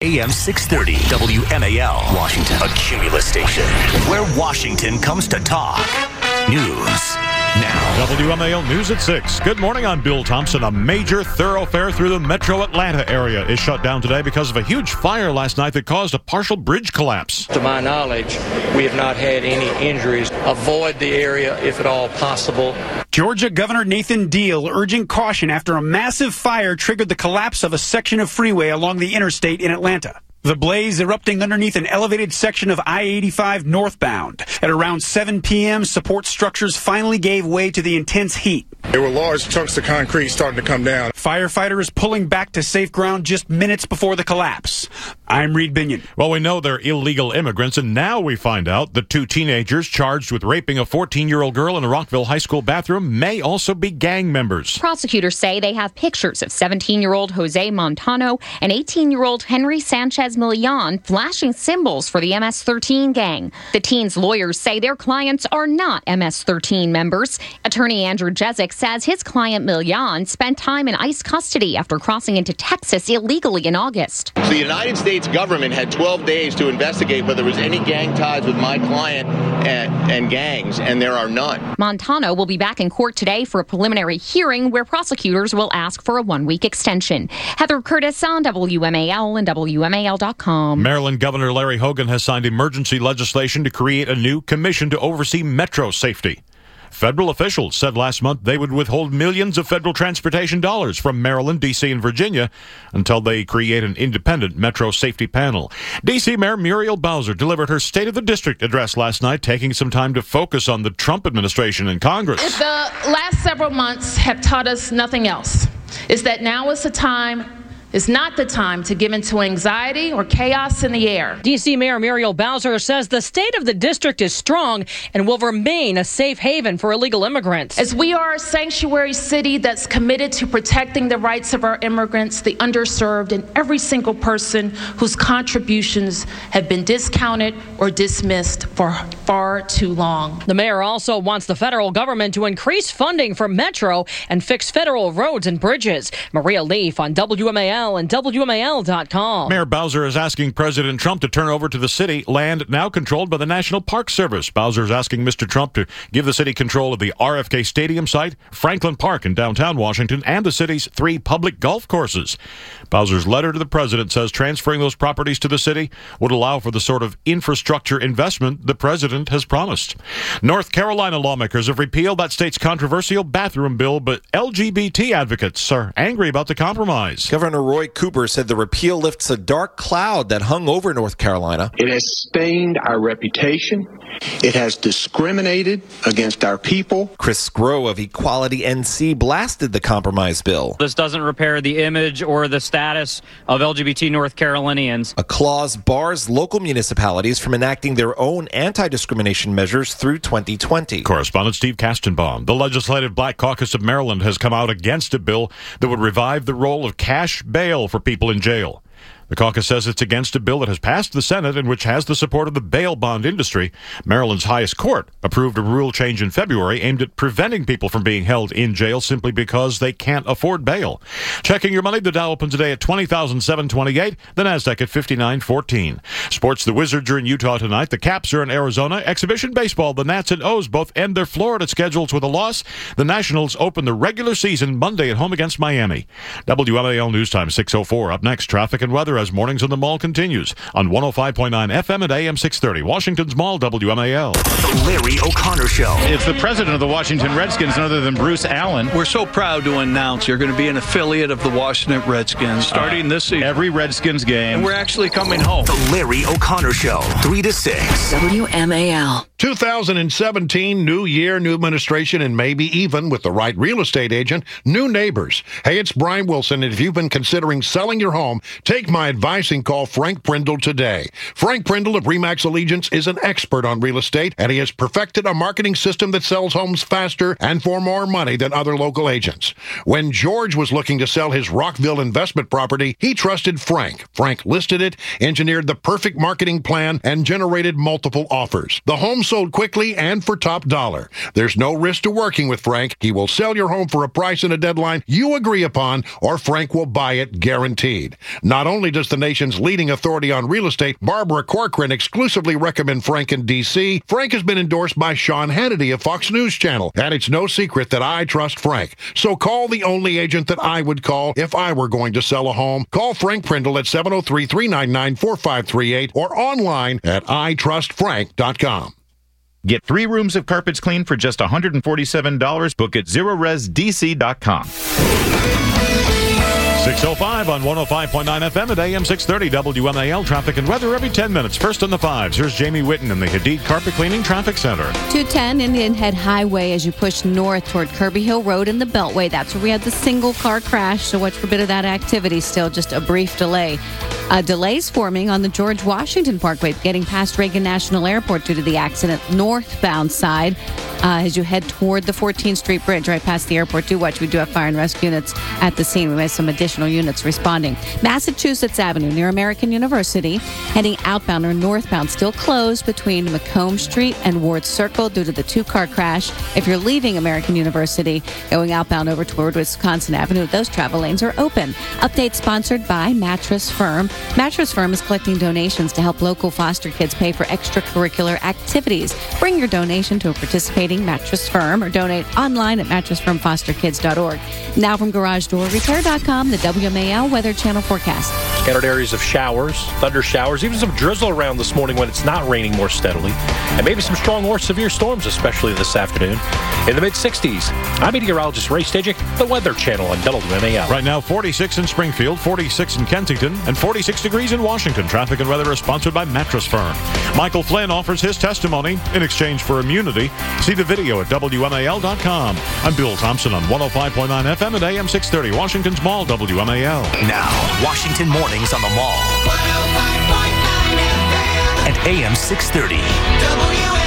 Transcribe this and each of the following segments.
AM 630 WMAL, Washington, a Cumulus station, where Washington comes to talk. News now. WMAL News at 6. Good morning, I'm Bill Thompson. A major thoroughfare through the metro Atlanta area is shut down today because of a huge fire last night that caused a partial bridge collapse. To my knowledge, we have not had any injuries. Avoid the area if at all possible. Georgia Governor Nathan Deal urging caution after a massive fire triggered the collapse of a section of freeway along the interstate in Atlanta. The blaze erupting underneath an elevated section of I-85 northbound. At around 7 p.m., support structures finally gave way to the intense heat. There were large chunks of concrete starting to come down. Firefighters pulling back to safe ground just minutes before the collapse. I'm Reed Binion. Well, we know they're illegal immigrants, and now we find out the two teenagers charged with raping a 14-year-old girl in a Rockville high school bathroom may also be gang members. Prosecutors say they have pictures of 17-year-old Jose Montano and 18-year-old Henry Sanchez Millan flashing symbols for the MS-13 gang. The teens' lawyers say their clients are not MS-13 members. Attorney Andrew Jezik says his client Millan spent time in ICE custody after crossing into Texas illegally in August. The United States government had 12 days to investigate whether there was any gang ties with my client and gangs, and there are none. Montano will be back in court today for a preliminary hearing where prosecutors will ask for a one-week extension. Heather Curtis on WMAL and WMAL.com. Maryland Governor Larry Hogan has signed emergency legislation to create a new commission to oversee metro safety. Federal officials said last month they would withhold millions of federal transportation dollars from Maryland, D.C., and Virginia until they create an independent metro safety panel. D.C. Mayor Muriel Bowser delivered her State of the District address last night, taking some time to focus on the Trump administration and Congress. If the last several months have taught us nothing else, it's that now is the time. It's not the time to give into anxiety or chaos in the air. D.C. Mayor Muriel Bowser says the state of the district is strong and will remain a safe haven for illegal immigrants. As we are a sanctuary city that's committed to protecting the rights of our immigrants, the underserved, and every single person whose contributions have been discounted or dismissed for far too long. The mayor also wants the federal government to increase funding for Metro and fix federal roads and bridges. Maria Leaf on WMAL and WMAL.com. Mayor Bowser is asking President Trump to turn over to the city land now controlled by the National Park Service. Bowser is asking Mr. Trump to give the city control of the RFK Stadium site, Franklin Park in downtown Washington, and the city's 3 public golf courses. Bowser's letter to the president says transferring those properties to the city would allow for the sort of infrastructure investment the president has promised. North Carolina lawmakers have repealed that state's controversial bathroom bill, but LGBT advocates are angry about the compromise. Governor Roy Cooper said the repeal lifts a dark cloud that hung over North Carolina. It has stained our reputation. It has discriminated against our people. Chris Skro of Equality NC blasted the compromise bill. This doesn't repair the image or the status of LGBT North Carolinians. A clause bars local municipalities from enacting their own anti-discrimination measures through 2020. Correspondent Steve Kastenbaum. The Legislative Black Caucus of Maryland has come out against a bill that would revive the role of cash bail for people in jail. The caucus says it's against a bill that has passed the Senate and which has the support of the bail bond industry. Maryland's highest court approved a rule change in February aimed at preventing people from being held in jail simply because they can't afford bail. Checking your money, the Dow opens today at 20,728, the Nasdaq at 5914. Sports, the Wizards are in Utah tonight. The Caps are in Arizona. Exhibition baseball, the Nats and O's both end their Florida schedules with a loss. The Nationals open the regular season Monday at home against Miami. WMAL News Time 6:04. Up next, traffic and weather as Mornings in the Mall continues on 105.9 FM and AM 630. Washington's Mall, WMAL. The Larry O'Connor Show. It's the president of the Washington Redskins, none other than Bruce Allen. We're so proud to announce you're going to be an affiliate of the Washington Redskins starting this season. Every Redskins game. And we're actually coming home. The Larry O'Connor Show, 3 to 6. WMAL. 2017, new year, new administration, and maybe even, with the right real estate agent, new neighbors. Hey, it's Brian Wilson, and if you've been considering selling your home, take my advice and call Frank Prindle today. Frank Prindle of RE/MAX Allegiance is an expert on real estate, and he has perfected a marketing system that sells homes faster and for more money than other local agents. When George was looking to sell his Rockville investment property, he trusted Frank. Frank listed it, engineered the perfect marketing plan, and generated multiple offers. The home sold quickly and for top dollar. There's no risk to working with Frank. He will sell your home for a price and a deadline you agree upon, or Frank will buy it guaranteed. Not only does the nation's leading authority on real estate, Barbara Corcoran, exclusively recommend Frank in D.C., Frank has been endorsed by Sean Hannity of Fox News Channel, and it's no secret that I trust Frank. So call the only agent that I would call if I were going to sell a home. Call Frank Prindle at 703-399-4538 or online at itrustfrank.com. Get 3 rooms of carpets cleaned for just $147. Book at ZeroResDC.com. 6:05 on 105.9 FM at AM 630 WMAL. Traffic and weather every 10 minutes. First on the 5s. Here's Jamie Whitten in the Hadid Carpet Cleaning Traffic Center. 210 Indian Head Highway as you push north toward Kirby Hill Road in the Beltway. That's where we had the single car crash, so watch for a bit of that activity still. Just a brief delay. Delays forming on the George Washington Parkway getting past Reagan National Airport due to the accident northbound side. As you head toward the 14th Street Bridge right past the airport, do watch. We do have fire and rescue units at the scene. We have some additional units responding. Massachusetts Avenue near American University, heading outbound or northbound, still closed between Macomb Street and Ward Circle due to the 2-car crash. If you're leaving American University, going outbound over toward Wisconsin Avenue, those travel lanes are open. Update sponsored by Mattress Firm. Mattress Firm is collecting donations to help local foster kids pay for extracurricular activities. Bring your donation to a participating Mattress Firm or donate online at mattressfirmfosterkids.org. Now from GarageDoorRepair.com, the WMAL Weather Channel forecast. Scattered areas of showers, thunder showers, even some drizzle around this morning when it's not raining more steadily. And maybe some strong or severe storms, especially this afternoon. In the mid-60s, I'm meteorologist Ray Stajic, the Weather Channel on WMAL. Right now, 46 in Springfield, 46 in Kensington, and 46 degrees in Washington. Traffic and weather is sponsored by Mattress Firm. Michael Flynn offers his testimony in exchange for immunity. See the video at WMAL.com. I'm Bill Thompson on 105.9 FM at AM 630, Washington's Mall, WMAL. Now, Washington Mornings on the Mall. 105.9 FM. And AM 630. WMAL.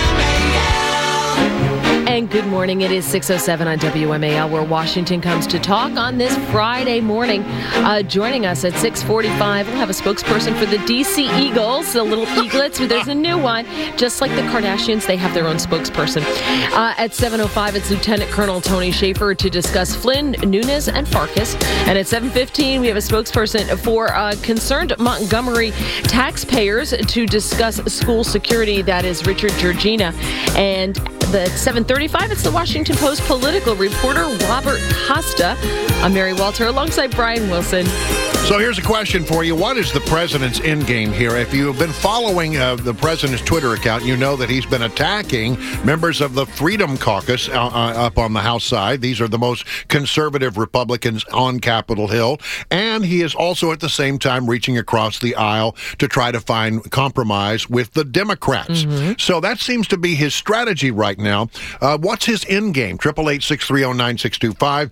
And good morning. It is 6:07 on WMAL, where Washington comes to talk on this Friday morning. Joining us at 6:45, we'll have a spokesperson for the D.C. Eagles, the little Eaglets. There's a new one. Just like the Kardashians, they have their own spokesperson. At 7:05, it's Lieutenant Colonel Tony Shaffer to discuss Flynn, Nunes, and Farkas. And at 7:15, we have a spokesperson for concerned Montgomery taxpayers to discuss school security. That is Richard Georgina. And at 7:35, it's the Washington Post political reporter Robert Costa. I'm Mary Walter alongside Brian Wilson. So here's a question for you. What is the president's end game here? If you have been following the president's Twitter account, you know that he's been attacking members of the Freedom Caucus up on the House side. These are the most conservative Republicans on Capitol Hill. And he is also at the same time reaching across the aisle to try to find compromise with the Democrats. Mm-hmm. So that seems to be his strategy right now. What's his end game? 888-630-9625,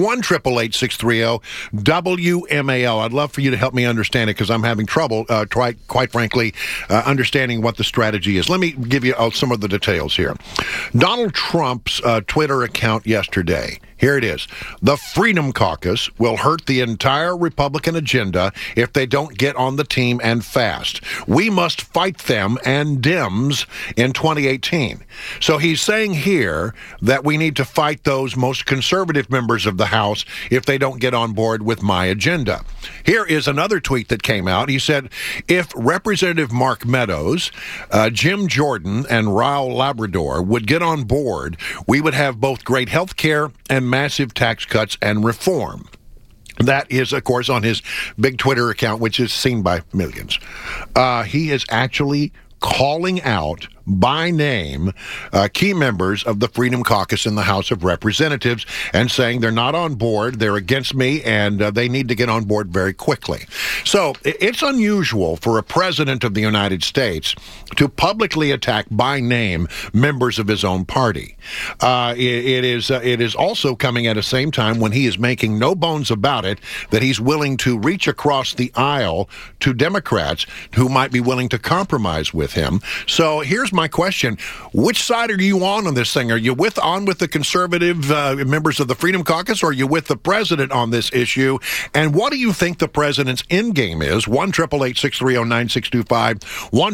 1-888-630-WMAL. I'd love for you to help me understand it because I'm having trouble, quite frankly, understanding what the strategy is. Let me give you some of the details here. Donald Trump's Twitter account yesterday. Here it is. The Freedom Caucus will hurt the entire Republican agenda if they don't get on the team and fast. We must fight them and Dems in 2018. So he's saying here that we need to fight those most conservative members of the House if they don't get on board with my agenda. Here is another tweet that came out. He said, if Representative Mark Meadows, Jim Jordan, and Raul Labrador would get on board, we would have both great health care and massive tax cuts and reform. That is, of course, on his big Twitter account, which is seen by millions. He is actually calling out by name key members of the Freedom Caucus in the House of Representatives and saying they're not on board, they're against me, and they need to get on board very quickly. So it's unusual for a president of the United States to publicly attack by name members of his own party. It is also coming at the same time when he is making no bones about it that he's willing to reach across the aisle to Democrats who might be willing to compromise with him. So here's here's my question. Which side are you on this thing? Are you with the conservative members of the Freedom Caucus, or are you with the president on this issue? And what do you think the president's end game is? 1-888-630-9625,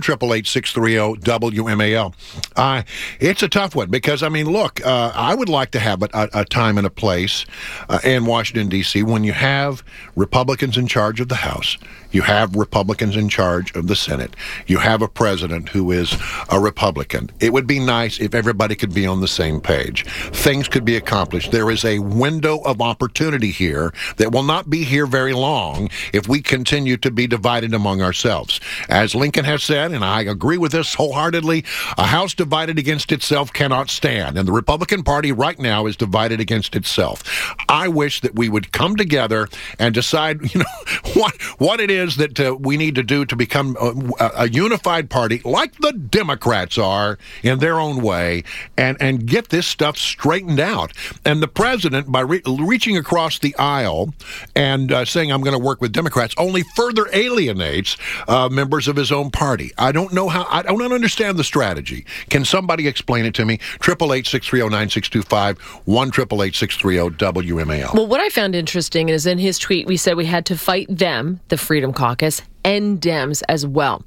1-888-630-WMAL. It's a tough one because, I mean, look, I would like to have a time and a place in Washington, D.C. when you have Republicans in charge of the House, you have Republicans in charge of the Senate, you have a president who is a Republican. It would be nice if everybody could be on the same page. Things could be accomplished. There is a window of opportunity here that will not be here very long if we continue to be divided among ourselves. As Lincoln has said, and I agree with this wholeheartedly, a house divided against itself cannot stand. And the Republican Party right now is divided against itself. I wish that we would come together and decide, what it is that we need to do to become a unified party like the Democrats are in their own way, and get this stuff straightened out. And the president, by reaching across the aisle and saying, I'm going to work with Democrats, only further alienates members of his own party. I don't understand the strategy. Can somebody explain it to me? 888-630-9625, 1-888-630-WMAL. Well, what I found interesting is in his tweet, we said we had to fight them, the Freedom Caucus, and Dems as well.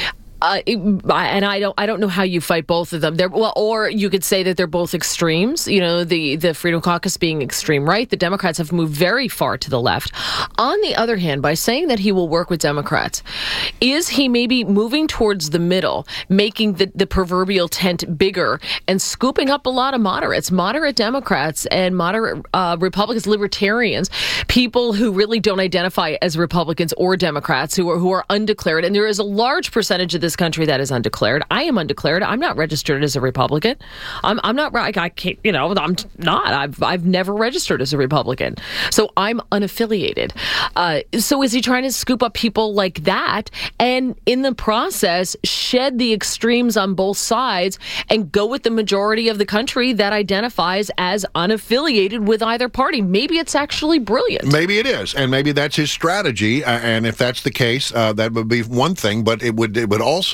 And I don't know how you fight both of them. Or you could say that they're both extremes. The Freedom Caucus being extreme right. The Democrats have moved very far to the left. On the other hand, by saying that he will work with Democrats, is he maybe moving towards the middle, making the proverbial tent bigger and scooping up a lot of moderates, moderate Democrats and moderate Republicans, libertarians, people who really don't identify as Republicans or Democrats, who are undeclared. And there is a large percentage of this country that is undeclared. I am undeclared. I'm not registered as a Republican. I'm not. I can't. I'm not. I've never registered as a Republican. So I'm unaffiliated. So is he trying to scoop up people like that, and in the process shed the extremes on both sides and go with the majority of the country that identifies as unaffiliated with either party? Maybe it's actually brilliant. Maybe it is, and maybe that's his strategy. And if that's the case, that would be one thing. But it would also,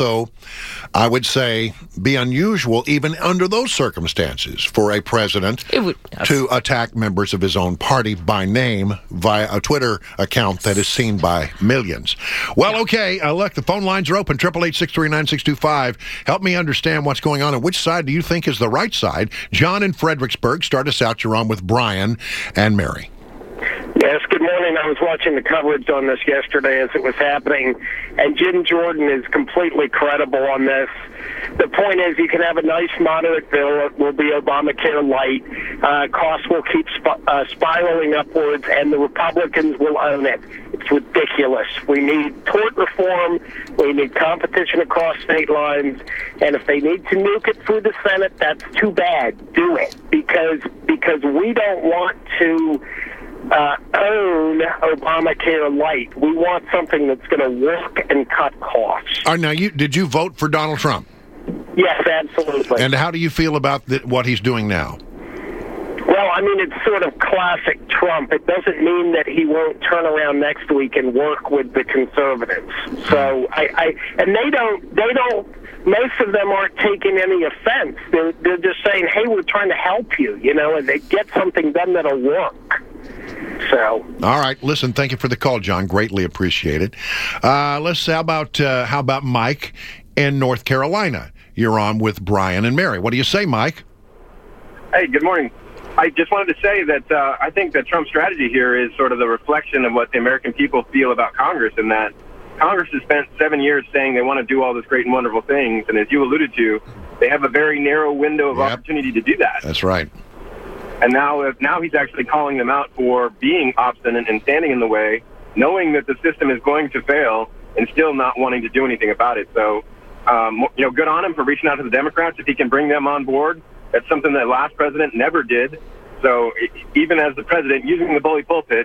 I would say, be unusual even under those circumstances for a president to attack members of his own party by name via a Twitter account that is seen by millions. Well, okay, look, the phone lines are open, 888-630-9625. Help me understand what's going on, and which side do you think is the right side? John in Fredericksburg, start us out. You're on with Brian and Mary. Yes, good morning. I was watching the coverage on this yesterday as it was happening, and Jim Jordan is completely credible on this. The point is, you can have a nice moderate bill. It will be Obamacare light. Costs will keep spiraling upwards, and the Republicans will own it. It's ridiculous. We need tort reform. We need competition across state lines. And if they need to nuke it through the Senate, that's too bad. Do it, because we don't want to own Obamacare light. We want something that's going to work and cut costs. Now, did you vote for Donald Trump? Yes, absolutely. And how do you feel about what he's doing now? Well, I mean, it's sort of classic Trump. It doesn't mean that he won't turn around next week and work with the conservatives. So and they don't. Most of them aren't taking any offense. They're just saying, "Hey, we're trying to help you," and they get something done that'll work. So, all right. Listen, thank you for the call, John. Greatly appreciate it. How about Mike in North Carolina? You're on with Brian and Mary. What do you say, Mike? Hey, good morning. I just wanted to say that I think that Trump's strategy here is sort of the reflection of what the American people feel about Congress, and that Congress has spent 7 years saying they want to do all this great and wonderful things, and as you alluded to, they have a very narrow window of opportunity to do that. That's right. And now he's actually calling them out for being obstinate and standing in the way, knowing that the system is going to fail and still not wanting to do anything about it. So, good on him for reaching out to the Democrats. If he can bring them on board, that's something that last president never did. So even as the president using the bully pulpit,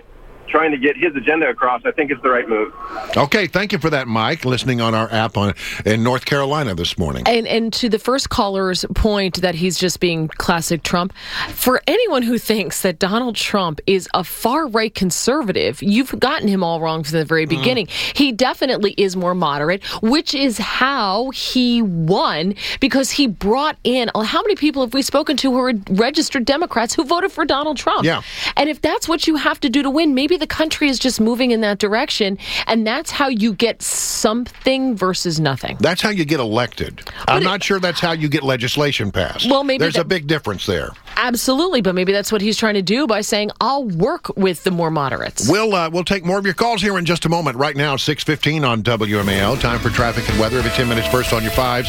trying to get his agenda across, I think it's the right move. Okay, thank you for that, Mike, listening on our app in North Carolina this morning. And to the first caller's point that he's just being classic Trump, for anyone who thinks that Donald Trump is a far-right conservative, you've gotten him all wrong from the very beginning. He definitely is more moderate, which is how he won, because he brought in, how many people have we spoken to who are registered Democrats who voted for Donald Trump? Yeah. And if that's what you have to do to win, maybe the country is just moving in that direction, and that's how you get something versus nothing. That's how you get elected. I'm not sure that's how you get legislation passed. Well, maybe there's a big difference there. Absolutely, but maybe that's what he's trying to do by saying, I'll work with the more moderates. We'll take more of your calls here in just a moment. Right now, 6:15 on WMAL. Time for traffic and weather. Every 10 minutes first on your fives.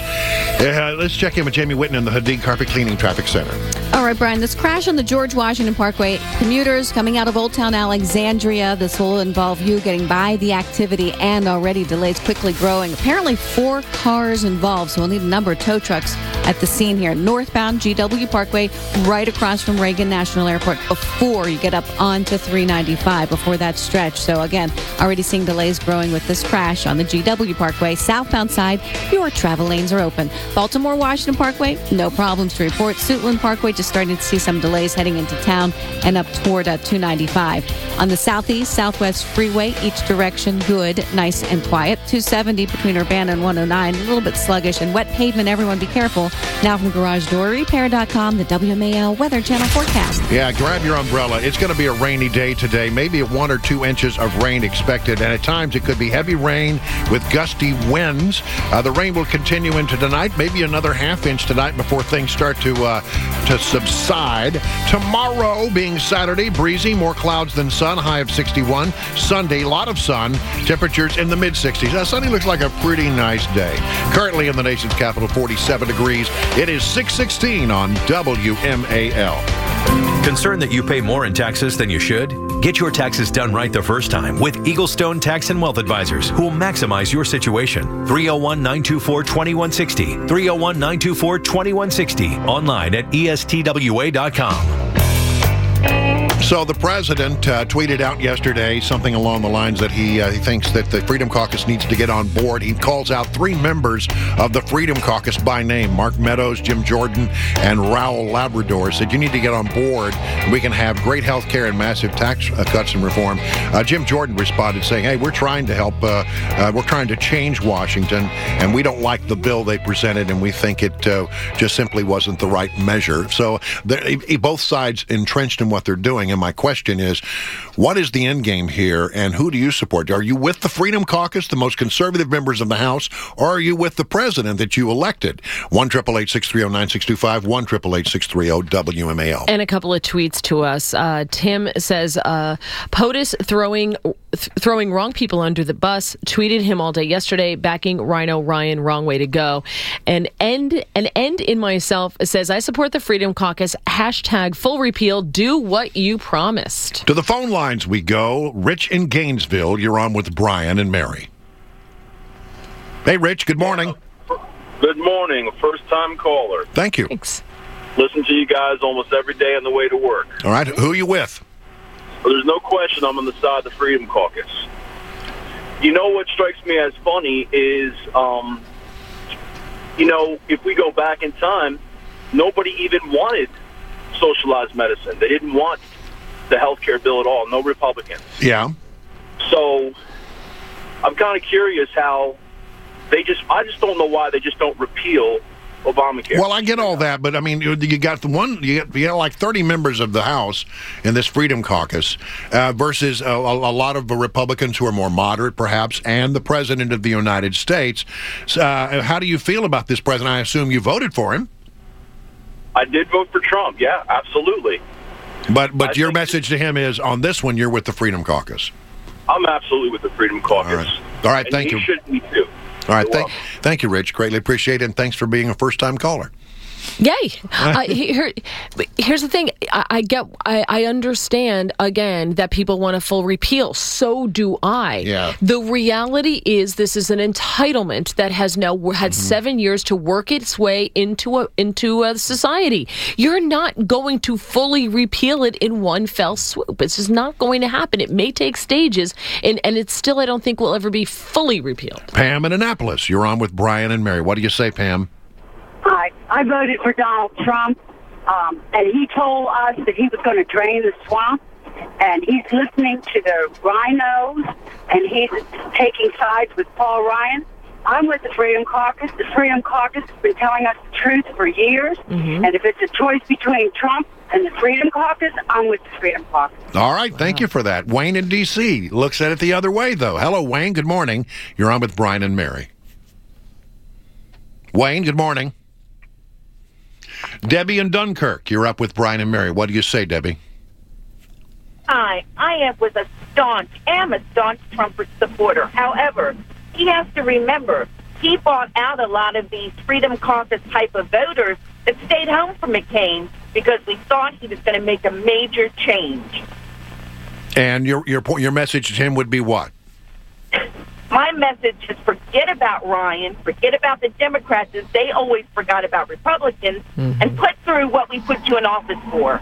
Let's check in with Jamie Whitten in the Hadid Carpet Cleaning Traffic Center. All right, Brian, this crash on the George Washington Parkway, commuters coming out of Old Town Alexandria, this will involve you getting by the activity, and already delays quickly growing. Apparently 4 cars involved, so we'll need a number of tow trucks at the scene here. Northbound GW Parkway, right across from Reagan National Airport before you get up onto 395, before that stretch. So again, already seeing delays growing with this crash on the GW Parkway. Southbound side, your travel lanes are open. Baltimore Washington Parkway, no problems to report. Suitland Parkway, just starting to see some delays heading into town and up toward 295. On the southeast, southwest freeway, each direction good, nice and quiet. 270 between Urbana and 109, a little bit sluggish and wet pavement. Everyone be careful. Now from GarageDoorRepair.com, the WMAL Weather Channel forecast. Yeah, grab your umbrella. It's going to be a rainy day today. Maybe 1 or 2 inches of rain expected, and at times it could be heavy rain with gusty winds. The rain will continue into tonight, maybe another ½ inch tonight before things start to subside. Tomorrow being Saturday, breezy, more clouds than sun, high of 61. Sunday, a lot of sun, temperatures in the mid-60s. Sunday looks like a pretty nice day. Currently in the nation's capital, 47 degrees. It is 6:16 on WMAL. Concerned that you pay more in taxes than you should? Get your taxes done right the first time with Eaglestone Tax and Wealth Advisors, who will maximize your situation. 301-924-2160. 301-924-2160. Online at ESTWA.com. So the president tweeted out yesterday something along the lines that he thinks that the Freedom Caucus needs to get on board. He calls out 3 members of the Freedom Caucus by name, Mark Meadows, Jim Jordan, and Raul Labrador. Said you need to get on board. We can have great health care and massive tax cuts and reform. Jim Jordan responded saying, hey, we're trying to help. We're trying to change Washington, and we don't like the bill they presented, and we think it just simply wasn't the right measure. So both sides entrenched in what they're doing. And my question is, what is the end game here, and who do you support? Are you with the Freedom Caucus, the most conservative members of the House, or are you with the president that you elected? 1-888-630-9625, 1-888-630-WMAL. And a couple of tweets to us. Tim says, POTUS throwing wrong people under the bus, tweeted him all day yesterday, backing Rhino Ryan, wrong way to go. And end in myself says, I support the Freedom Caucus, hashtag full repeal, do what you promised. To the phone lines we go. Rich in Gainesville, you're on with Brian and Mary. Hey, Rich, good morning. Good morning, first-time caller. Thank you. Thanks. Listen to you guys almost every day on the way to work. All right, who are you with? Well, there's no question I'm on the side of the Freedom Caucus. You know what strikes me as funny is, if we go back in time, nobody even wanted socialized medicine. They didn't want the health care bill at all, no Republicans. Yeah. So I'm kind of curious how I just don't know why they just don't repeal Obamacare. Well, I get all that, but I mean, you got like 30 members of the House in this Freedom Caucus versus a lot of the Republicans who are more moderate, perhaps, and the President of the United States. How do you feel about this president? I assume you voted for him. I did vote for Trump. Yeah, absolutely. But your message to him is, on this one, you're with the Freedom Caucus. I'm absolutely with the Freedom Caucus. All right, thank you. He should be too. All right, thank you, Rich. Greatly appreciate it, and thanks for being a first-time caller. Yay! Here's the thing. I understand, again, that people want a full repeal. So do I. Yeah. The reality is this is an entitlement that has now had 7 years to work its way into a society. You're not going to fully repeal it in one fell swoop. It's just not going to happen. It may take stages, and it's still, I don't think, will ever be fully repealed. Pam in Annapolis, you're on with Brian and Mary. What do you say, Pam? Hi. I voted for Donald Trump, and he told us that he was going to drain the swamp, and he's listening to the rhinos, and he's taking sides with Paul Ryan. I'm with the Freedom Caucus. The Freedom Caucus has been telling us the truth for years, and if it's a choice between Trump and the Freedom Caucus, I'm with the Freedom Caucus. All right, thank you for that. Wayne in D.C. looks at it the other way, though. Hello, Wayne. Good morning. You're on with Brian and Mary. Wayne, good morning. Debbie in Dunkirk, you're up with Brian and Mary. What do you say, Debbie? Hi, I am a staunch Trump supporter. However, he has to remember, he bought out a lot of these Freedom Caucus type of voters that stayed home from McCain because we thought he was going to make a major change. And your message to him would be what? My message is forget about Ryan, forget about the Democrats, as they always forgot about Republicans, and put through what we put you in office for.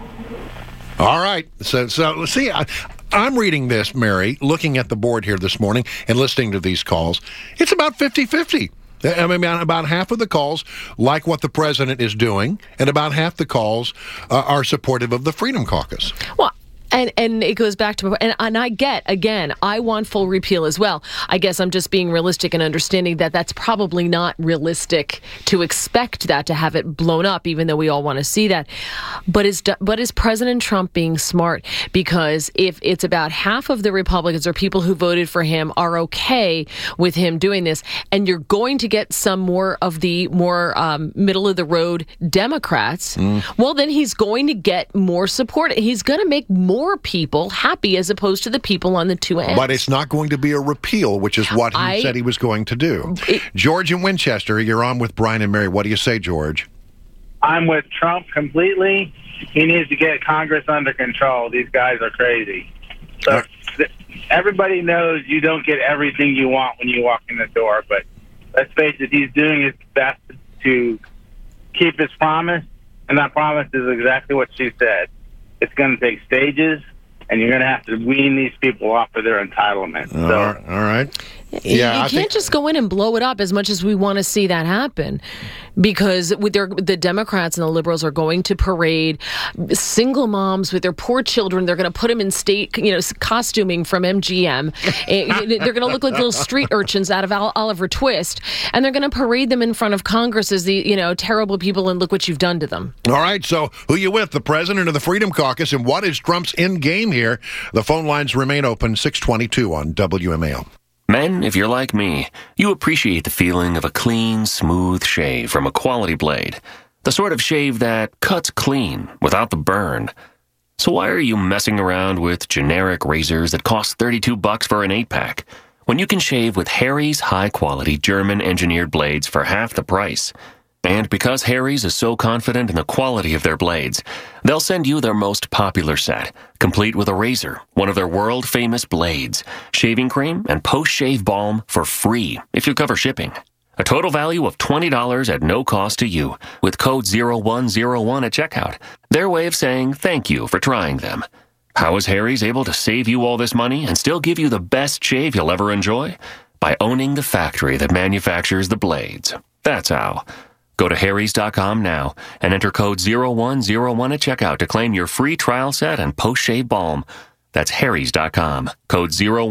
All right. So see, I'm reading this, Mary, looking at the board here this morning and listening to these calls. It's about 50-50. I mean, about half of the calls like what the president is doing, and about half the calls are supportive of the Freedom Caucus. Well, And it goes back to, and I get, again, I want full repeal as well. I guess I'm just being realistic and understanding that that's probably not realistic to expect that, to have it blown up, even though we all want to see that. But is President Trump being smart? Because if it's about half of the Republicans or people who voted for him are okay with him doing this, and you're going to get some more of the more middle-of-the-road Democrats, well, then he's going to get more support. He's going to make more people happy as opposed to the people on the two ends. But it's not going to be a repeal, which is what he said he was going to do. George in Winchester, you're on with Brian and Mary. What do you say, George? I'm with Trump completely. He needs to get Congress under control. These guys are crazy. So everybody knows you don't get everything you want when you walk in the door, but let's face it, he's doing his best to keep his promise, and that promise is exactly what she said. It's going to take stages, and you're going to have to wean these people off of their entitlement. All right. Yeah, you can't just go in and blow it up as much as we want to see that happen, because with the Democrats and the liberals are going to parade single moms with their poor children. They're going to put them in state, costuming from MGM. They're going to look like little street urchins out of Oliver Twist, and they're going to parade them in front of Congress as the terrible people, and look what you've done to them. All right, so who you with, the president or the Freedom Caucus, and what is Trump's end game here? The phone lines remain open, 622 on WMAL. Men, if you're like me, you appreciate the feeling of a clean, smooth shave from a quality blade. The sort of shave that cuts clean without the burn. So why are you messing around with generic razors that cost $32 for an 8-pack when you can shave with Harry's high-quality German-engineered blades for half the price? And because Harry's is so confident in the quality of their blades, they'll send you their most popular set, complete with a razor, one of their world-famous blades, shaving cream, and post-shave balm for free if you cover shipping. A total value of $20 at no cost to you, with code 0101 at checkout. Their way of saying thank you for trying them. How is Harry's able to save you all this money and still give you the best shave you'll ever enjoy? By owning the factory that manufactures the blades. That's how. Go to harrys.com now and enter code 0101 at checkout to claim your free trial set and post-shave balm. That's harrys.com, code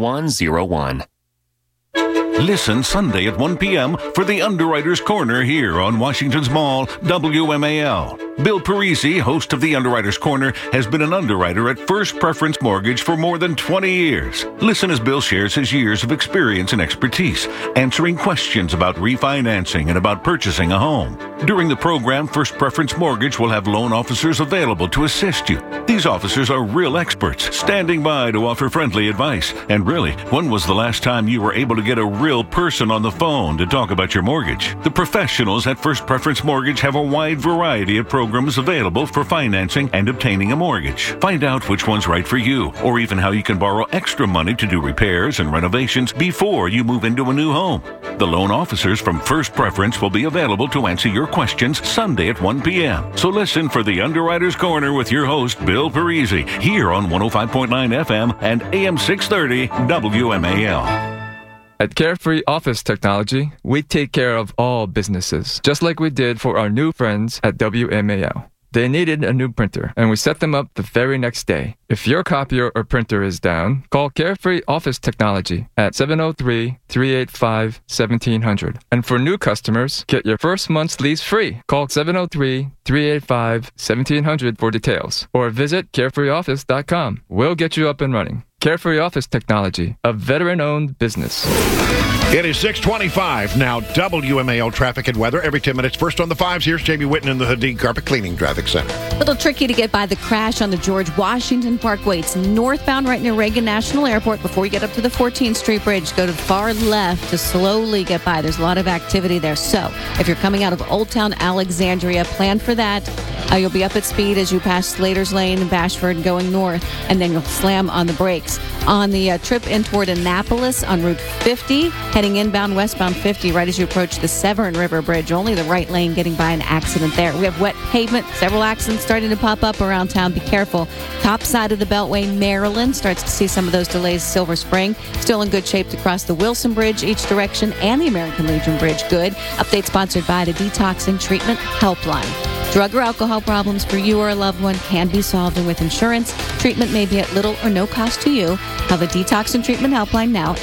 0101. Listen Sunday at 1 p.m. for the Underwriter's Corner here on Washington's Mall, WMAL. Bill Parisi, host of the Underwriter's Corner, has been an underwriter at First Preference Mortgage for more than 20 years. Listen as Bill shares his years of experience and expertise, answering questions about refinancing and about purchasing a home. During the program, First Preference Mortgage will have loan officers available to assist you. These officers are real experts, standing by to offer friendly advice. And really, when was the last time you were able to get a real person on the phone to talk about your mortgage? The professionals at First Preference Mortgage have a wide variety of programs available for financing and obtaining a mortgage. Find out which one's right for you, or even how you can borrow extra money to do repairs and renovations before you move into a new home. The loan officers from First Preference will be available to answer your questions Sunday at 1 p.m. So listen for the Underwriter's Corner with your host, Bill Parisi, here on 105.9 FM and AM 630 WMAL. At Carefree Office Technology, we take care of all businesses, just like we did for our new friends at WMAL. They needed a new printer, and we set them up the very next day. If your copier or printer is down, call Carefree Office Technology at 703-385-1700. And for new customers, get your first month's lease free. Call 703-385-1700 for details, or visit carefreeoffice.com. We'll get you up and running. Carefree Office Technology, a veteran-owned business. It is 6:25 now. WMAL traffic and weather every 10 minutes. First on the fives, here's Jamie Whitten in the Hadid Carpet Cleaning Traffic Center. A little tricky to get by the crash on the George Washington Parkway. It's northbound right near Reagan National Airport. Before you get up to the 14th Street Bridge, go to the far left to slowly get by. There's a lot of activity there. So if you're coming out of Old Town Alexandria, plan for that. You'll be up at speed as you pass Slater's Lane and Bashford going north, and then you'll slam on the brakes. On the trip in toward Annapolis on Route 50, heading inbound westbound 50, right as you approach the Severn River Bridge, only the right lane getting by an accident there. We have wet pavement, several accidents starting to pop up around town. Be careful. Top side of the Beltway, Maryland, starts to see some of those delays. Silver Spring, still in good shape to cross the Wilson Bridge each direction, and the American Legion Bridge. Good. Update sponsored by the Detox and Treatment Helpline. Drug or alcohol problems for you or a loved one can be solved, and with insurance, treatment may be at little or no cost to you. Have a Detox and Treatment Helpline now,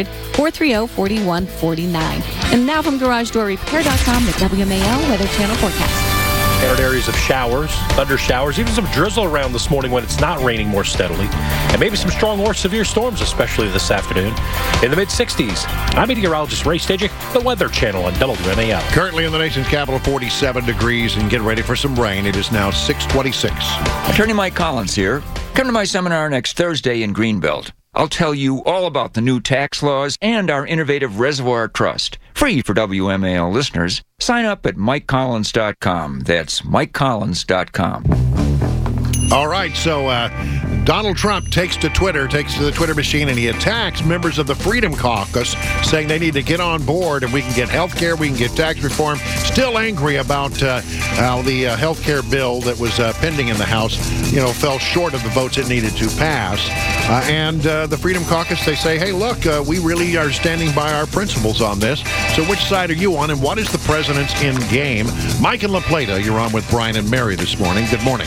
800-430-4149. And now from GarageDoorRepair.com, the WMAL Weather Channel forecast. Scattered areas of showers, thunder showers, even some drizzle around this morning when it's not raining more steadily. And maybe some strong or severe storms, especially this afternoon. In the mid-60s, I'm meteorologist Ray Stajic, the Weather Channel on WMAL. Currently in the nation's capital, 47 degrees, and get ready for some rain. It is now 6:26. Attorney Mike Collins here. Come to my seminar next Thursday in Greenbelt. I'll tell you all about the new tax laws and our innovative Reservoir Trust. Free for WMAL listeners. Sign up at MikeCollins.com. That's MikeCollins.com. All right, so Donald Trump takes to the Twitter machine, and he attacks members of the Freedom Caucus, saying they need to get on board and we can get health care, we can get tax reform. Still angry about how the health care bill that was pending in the House, fell short of the votes it needed to pass. And the Freedom Caucus, they say, hey, look, we really are standing by our principles on this. So which side are you on, and what is the president's end game? Mike in La Plata, you're on with Brian and Mary this morning. Good morning.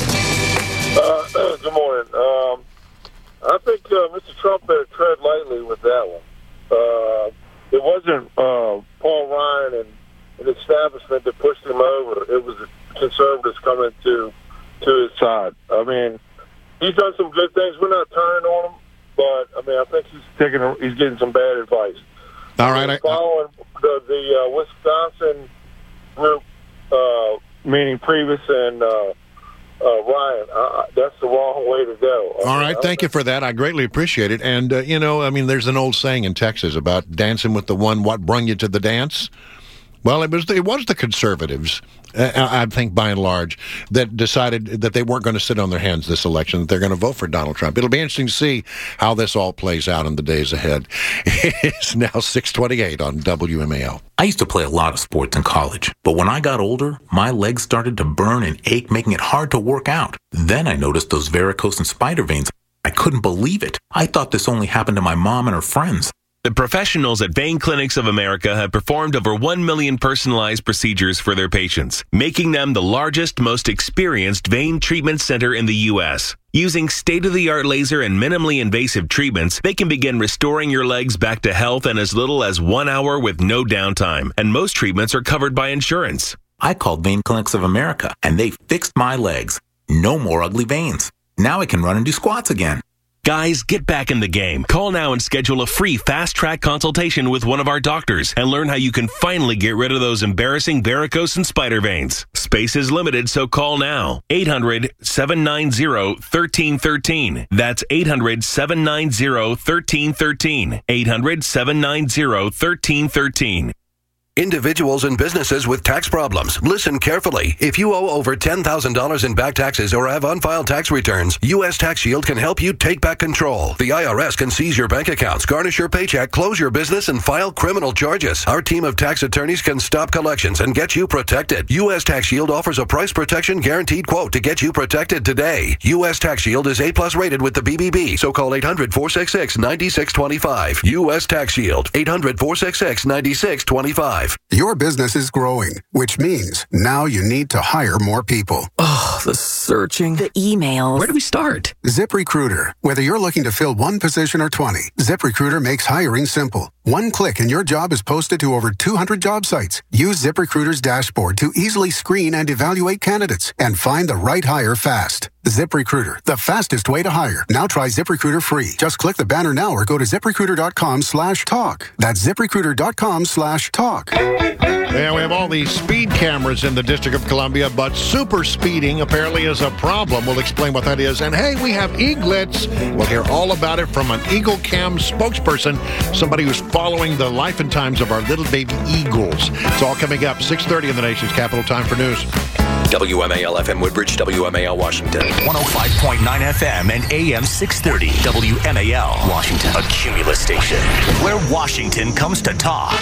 Good morning. I think Mr. Trump better tread lightly with that one. It wasn't Paul Ryan and the establishment that pushed him over. It was the conservatives coming to his side. I mean, he's done some good things. We're not turning on him, but I think he's getting some bad advice. All right. Following the Wisconsin group, meaning Priebus and Ryan, that's the wrong way to go. All right, thank you for that. I greatly appreciate it. And, there's an old saying in Texas about dancing with the one, what brung you to the dance? Well, it was the conservatives, I think by and large, that decided that they weren't going to sit on their hands this election, that they're going to vote for Donald Trump. It'll be interesting to see how this all plays out in the days ahead. It's now 6:28 on WMAL. I used to play a lot of sports in college, but when I got older, my legs started to burn and ache, making it hard to work out. Then I noticed those varicose and spider veins. I couldn't believe it. I thought this only happened to my mom and her friends. The professionals at Vein Clinics of America have performed over 1 million personalized procedures for their patients, making them the largest, most experienced vein treatment center in the U.S. Using state-of-the-art laser and minimally invasive treatments, they can begin restoring your legs back to health in as little as 1 hour with no downtime, and most treatments are covered by insurance. I called Vein Clinics of America, and they fixed my legs. No more ugly veins. Now I can run and do squats again. Guys, get back in the game. Call now and schedule a free fast-track consultation with one of our doctors and learn how you can finally get rid of those embarrassing varicose and spider veins. Space is limited, so call now. 800-790-1313. That's 800-790-1313. 800-790-1313. Individuals and businesses with tax problems, listen carefully. If you owe over $10,000 in back taxes or have unfiled tax returns, U.S. Tax Shield can help you take back control. The IRS can seize your bank accounts, garnish your paycheck, close your business, and file criminal charges. Our team of tax attorneys can stop collections and get you protected. U.S. Tax Shield offers a price protection guaranteed quote to get you protected today. U.S. Tax Shield is A+ rated with the BBB, so call 800-466-9625. U.S. Tax Shield, 800-466-9625. Your business is growing, which means now you need to hire more people. Oh, the searching. The emails. Where do we start? ZipRecruiter. Whether you're looking to fill one position or 20, ZipRecruiter makes hiring simple. One click and your job is posted to over 200 job sites. Use ZipRecruiter's dashboard to easily screen and evaluate candidates and find the right hire fast. ZipRecruiter, the fastest way to hire. Now try ZipRecruiter free. Just click the banner now or go to ZipRecruiter.com/talk. That's ZipRecruiter.com/talk. Yeah, we have all these speed cameras in the District of Columbia, but super speeding apparently is a problem. We'll explain what that is. And hey, we have eaglets. We'll hear all about it from an Eagle Cam spokesperson, somebody who's following the life and times of our little baby eagles. It's all coming up 6:30 in the nation's capital. Time for news. WMAL FM Woodbridge, WMAL Washington. 105.9 FM and AM 630 WMAL Washington. A Cumulus station where Washington comes to talk.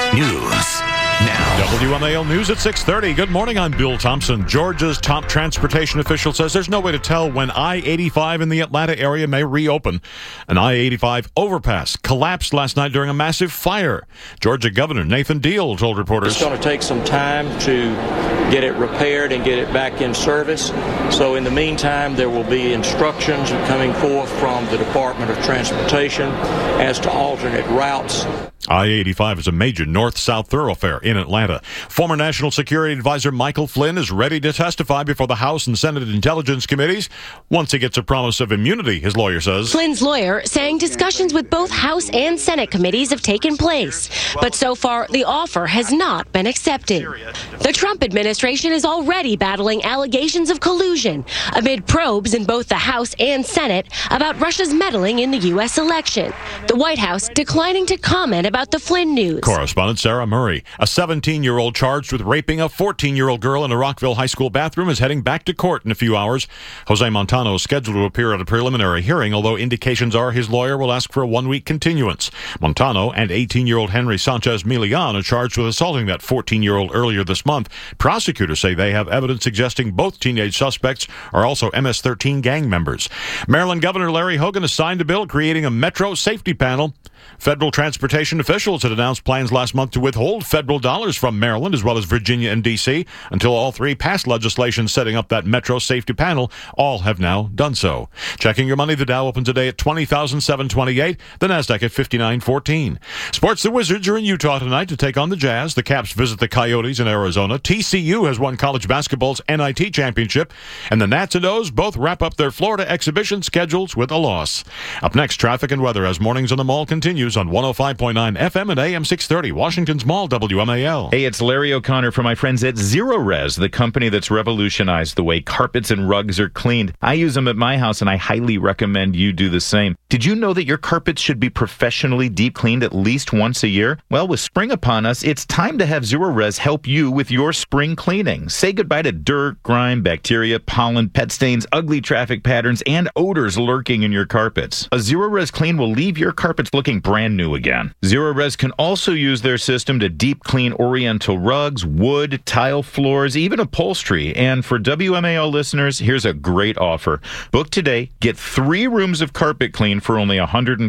News now. WMAL News at 6:30. Good morning, I'm Bill Thompson. Georgia's top transportation official says there's no way to tell when I-85 in the Atlanta area may reopen. An I-85 overpass collapsed last night during a massive fire. Georgia Governor Nathan Deal told reporters it's going to take some time to get it repaired and get it back in service. So in the meantime, there will be instructions coming forth from the Department of Transportation as to alternate routes. I-85 is a major north-south thoroughfare in Atlanta. Former National Security Advisor Michael Flynn is ready to testify before the House and Senate Intelligence Committees once he gets a promise of immunity, his lawyer says. Flynn's lawyer saying discussions with both House and Senate committees have taken place, but so far the offer has not been accepted. The Trump administration is already battling allegations of collusion amid probes in both the House and Senate about Russia's meddling in the U.S. election. The White House declining to comment about the Flynn news. Correspondent Sarah Murray. A 17-year-old charged with raping a 14-year-old girl in a Rockville high school bathroom is heading back to court in a few hours. Jose Montano is scheduled to appear at a preliminary hearing, although indications are his lawyer will ask for a one-week continuance. Montano and 18-year-old Henry Sanchez Milian are charged with assaulting that 14-year-old earlier this month. Prosecutors say they have evidence suggesting both teenage suspects are also MS-13 gang members. Maryland Governor Larry Hogan has signed a bill creating a Metro Safety Panel. Federal transportation officials had announced plans last month to withhold federal dollars from Maryland as well as Virginia and D.C. until all three passed legislation setting up that Metro Safety Panel. All have now done so. Checking your money, the Dow opened today at 20,728, the Nasdaq at 5914. Sports, the Wizards are in Utah tonight to take on the Jazz. The Caps visit the Coyotes in Arizona. TCU has won college basketball's NIT championship, and the Nats and O's both wrap up their Florida exhibition schedules with a loss. Up next, traffic and weather as Mornings on the Mall continues on 105.9 FM and AM 630, Washington's Mall, WMAL. Hey, it's Larry O'Connor from my friends at ZeroRez, the company that's revolutionized the way carpets and rugs are cleaned. I use them at my house, and I highly recommend you do the same. Did you know that your carpets should be professionally deep cleaned at least once a year? Well, with spring upon us, it's time to have ZeroRez help you with your spring cleaning. Say goodbye to dirt, grime, bacteria, pollen, pet stains, ugly traffic patterns, and odors lurking in your carpets. A ZeroRez clean will leave your carpets looking brand new again. ZeroRez can also use their system to deep clean oriental rugs, wood, tile floors, even upholstery. And for WMAL listeners, here's a great offer. Book today, get 3 rooms of carpet clean for only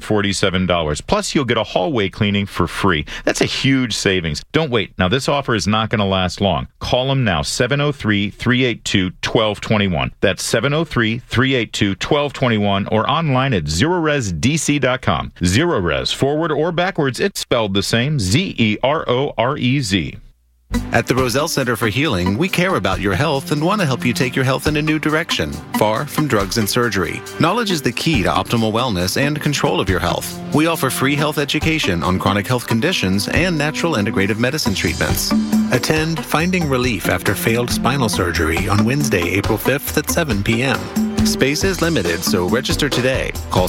$147. Plus, you'll get a hallway cleaning for free. That's a huge savings. Don't wait. Now, this offer is not going to last long. Call them now, 703-382-1221. That's 703-382-1221 or online at ZeroRezDC.com. ZeroRez, forward or backwards, it's spelled the same, ZeroRez. At the Roselle Center for Healing, we care about your health and want to help you take your health in a new direction, far from drugs and surgery. Knowledge is the key to optimal wellness and control of your health. We offer free health education on chronic health conditions and natural integrative medicine treatments. Attend Finding Relief After Failed Spinal Surgery on Wednesday, April 5th at 7 p.m. Space is limited, so register today. Call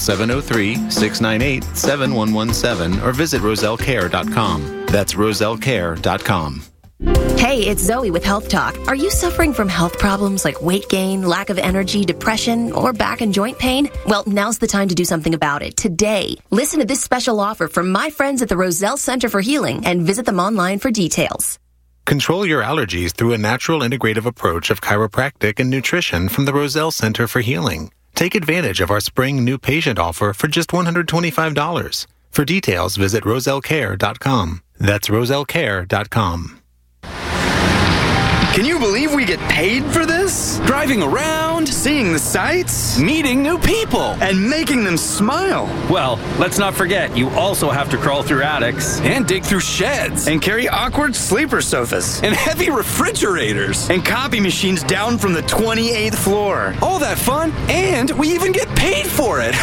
703-698-7117 or visit rosellcare.com. That's rosellcare.com. Hey, it's Zoe with Health Talk. Are you suffering from health problems like weight gain, lack of energy, depression, or back and joint pain? Well, now's the time to do something about it. Today, listen to this special offer from my friends at the Roselle Center for Healing and visit them online for details. Control your allergies through a natural integrative approach of chiropractic and nutrition from the Roselle Center for Healing. Take advantage of our spring new patient offer for just $125. For details, visit rosellcare.com. That's rosellcare.com. Can you believe we get paid for this? Driving around, seeing the sights, meeting new people, and making them smile. Well, let's not forget, you also have to crawl through attics. And dig through sheds. And carry awkward sleeper sofas. And heavy refrigerators. And copy machines down from the 28th floor. All that fun, and we even get paid for it.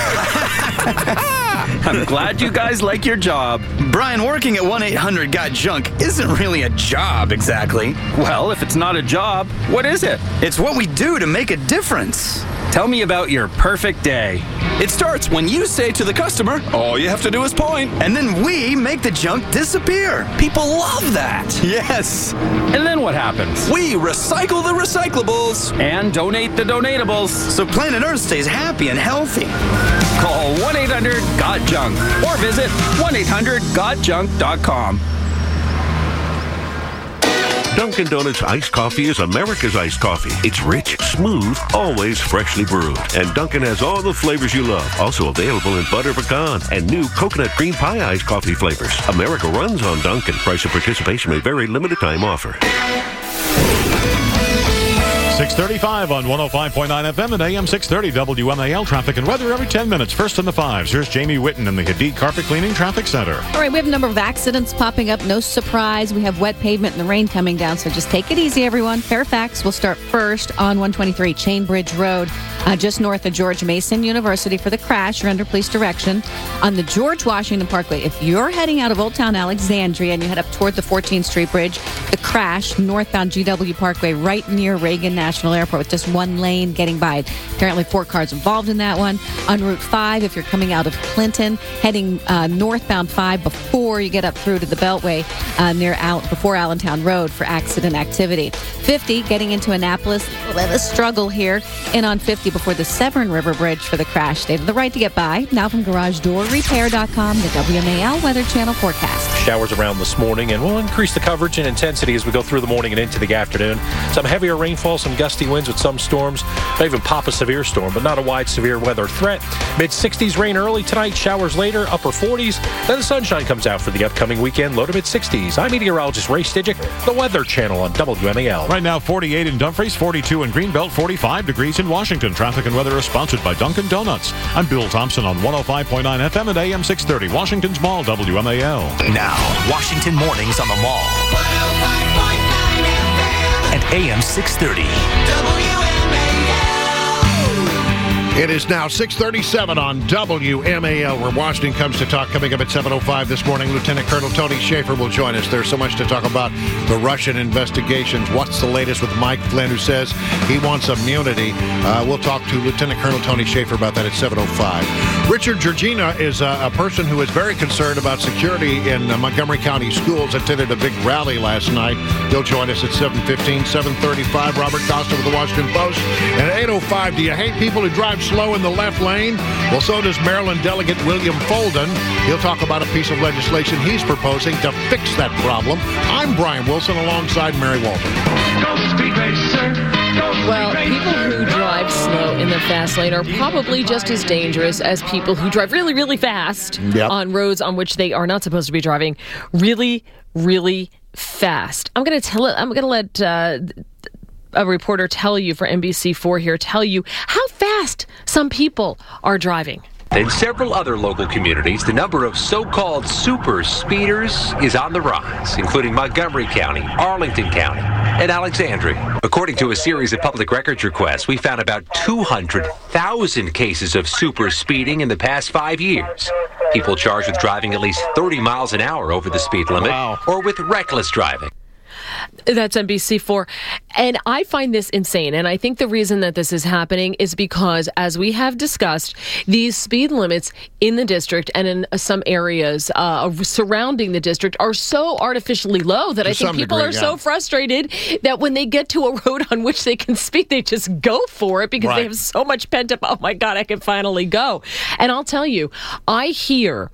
I'm glad you guys like your job. Brian, working at 1-800-GOT-JUNK isn't really a job, exactly. Well, if it's not a job, what is it? It's what we do to make a difference. Tell me about your perfect day. It starts when you say to the customer, all you have to do is point, and then we make the junk disappear. People love that. Yes. And then what happens? We recycle the recyclables. And donate the donatables. So planet Earth stays happy and healthy. Call 1-800-GOT-JUNK or visit 1-800-GOT-JUNK.com. Dunkin' Donuts iced coffee is America's iced coffee. It's rich, smooth, always freshly brewed. And Dunkin' has all the flavors you love. Also available in butter pecan and new coconut cream pie iced coffee flavors. America runs on Dunkin'. Price of participation may vary. Limited time offer. 635 on 105.9 FM and AM 630 WMAL. Traffic and weather every 10 minutes. First in the fives. Here's Jamie Whitten in the Hadid Carpet Cleaning Traffic Center. All right, we have a number of accidents popping up. No surprise. We have wet pavement and the rain coming down, so just take it easy, everyone. Fairfax will start first on 123 Chain Bridge Road, just north of George Mason University for the crash. You're under police direction. On the George Washington Parkway, if you're heading out of Old Town Alexandria and you head up toward the 14th Street Bridge, the crash, northbound GW Parkway, right near Reagan National Airport with just one lane getting by. Apparently 4 cars involved in that one. On Route 5, if you're coming out of Clinton, heading northbound 5 before you get up through to the Beltway before Allentown Road for accident activity. 50, getting into Annapolis, let us struggle here. And on 50 before the Severn River Bridge for the crash. They have the right to get by. Now from GarageDoorRepair.com, the WMAL Weather Channel forecast. Showers around this morning, and we'll increase the coverage and intensity as we go through the morning and into the afternoon. Some heavier rainfall, some gusty winds with some storms. May even pop a severe storm, but not a wide severe weather threat. Mid-60s rain early tonight, showers later, upper 40s. Then the sunshine comes out for the upcoming weekend, low to mid-60s. I'm meteorologist Ray Stidgick, the Weather Channel on WMAL. Right now, 48 in Dumfries, 42 in Greenbelt, 45 degrees in Washington. Traffic and weather is sponsored by Dunkin' Donuts. I'm Bill Thompson on 105.9 FM and AM 630, Washington's Mall, WMAL. Now, Washington Mornings on the Mall. 105.9 FM and AM 630. It is now 6:37 on WMAL, where Washington comes to talk. Coming up at 7:05 this morning, Lieutenant Colonel Tony Shaffer will join us. There's so much to talk about the Russian investigations. What's the latest with Mike Flynn, who says he wants immunity? We'll talk to Lieutenant Colonel Tony Shaffer about that at 7:05. Richard Georgina is a person who is very concerned about security in Montgomery County schools. Attended a big rally last night. He'll join us at 7:15, 7:35. Robert Costa with the Washington Post. And at 8:05, do you hate people who drive slow in the left lane? Well, so does Maryland Delegate William Folden. He'll talk about a piece of legislation he's proposing to fix that problem. I'm Brian Wilson alongside Mary Walton. Well, people who drive slow in the fast lane are probably just as dangerous as people who drive really, really fast on roads on which they are not supposed to be driving really, really fast. I'm going to let a reporter tell you for NBC4 here, tell you how fast some people are driving. In several other local communities, the number of so-called super speeders is on the rise, including Montgomery County, Arlington County, and Alexandria. According to a series of public records requests, we found about 200,000 cases of super speeding in the past 5 years. People charged with driving at least 30 miles an hour over the speed limit or with reckless driving. That's NBC4. And I find this insane. And I think the reason that this is happening is because, as we have discussed, these speed limits in the district and in some areas surrounding the district are so artificially low that I think people are so frustrated that when they get to a road on which they can speed, they just go for it because they have so much pent up, oh my God, I can finally go. And I'll tell you, I hear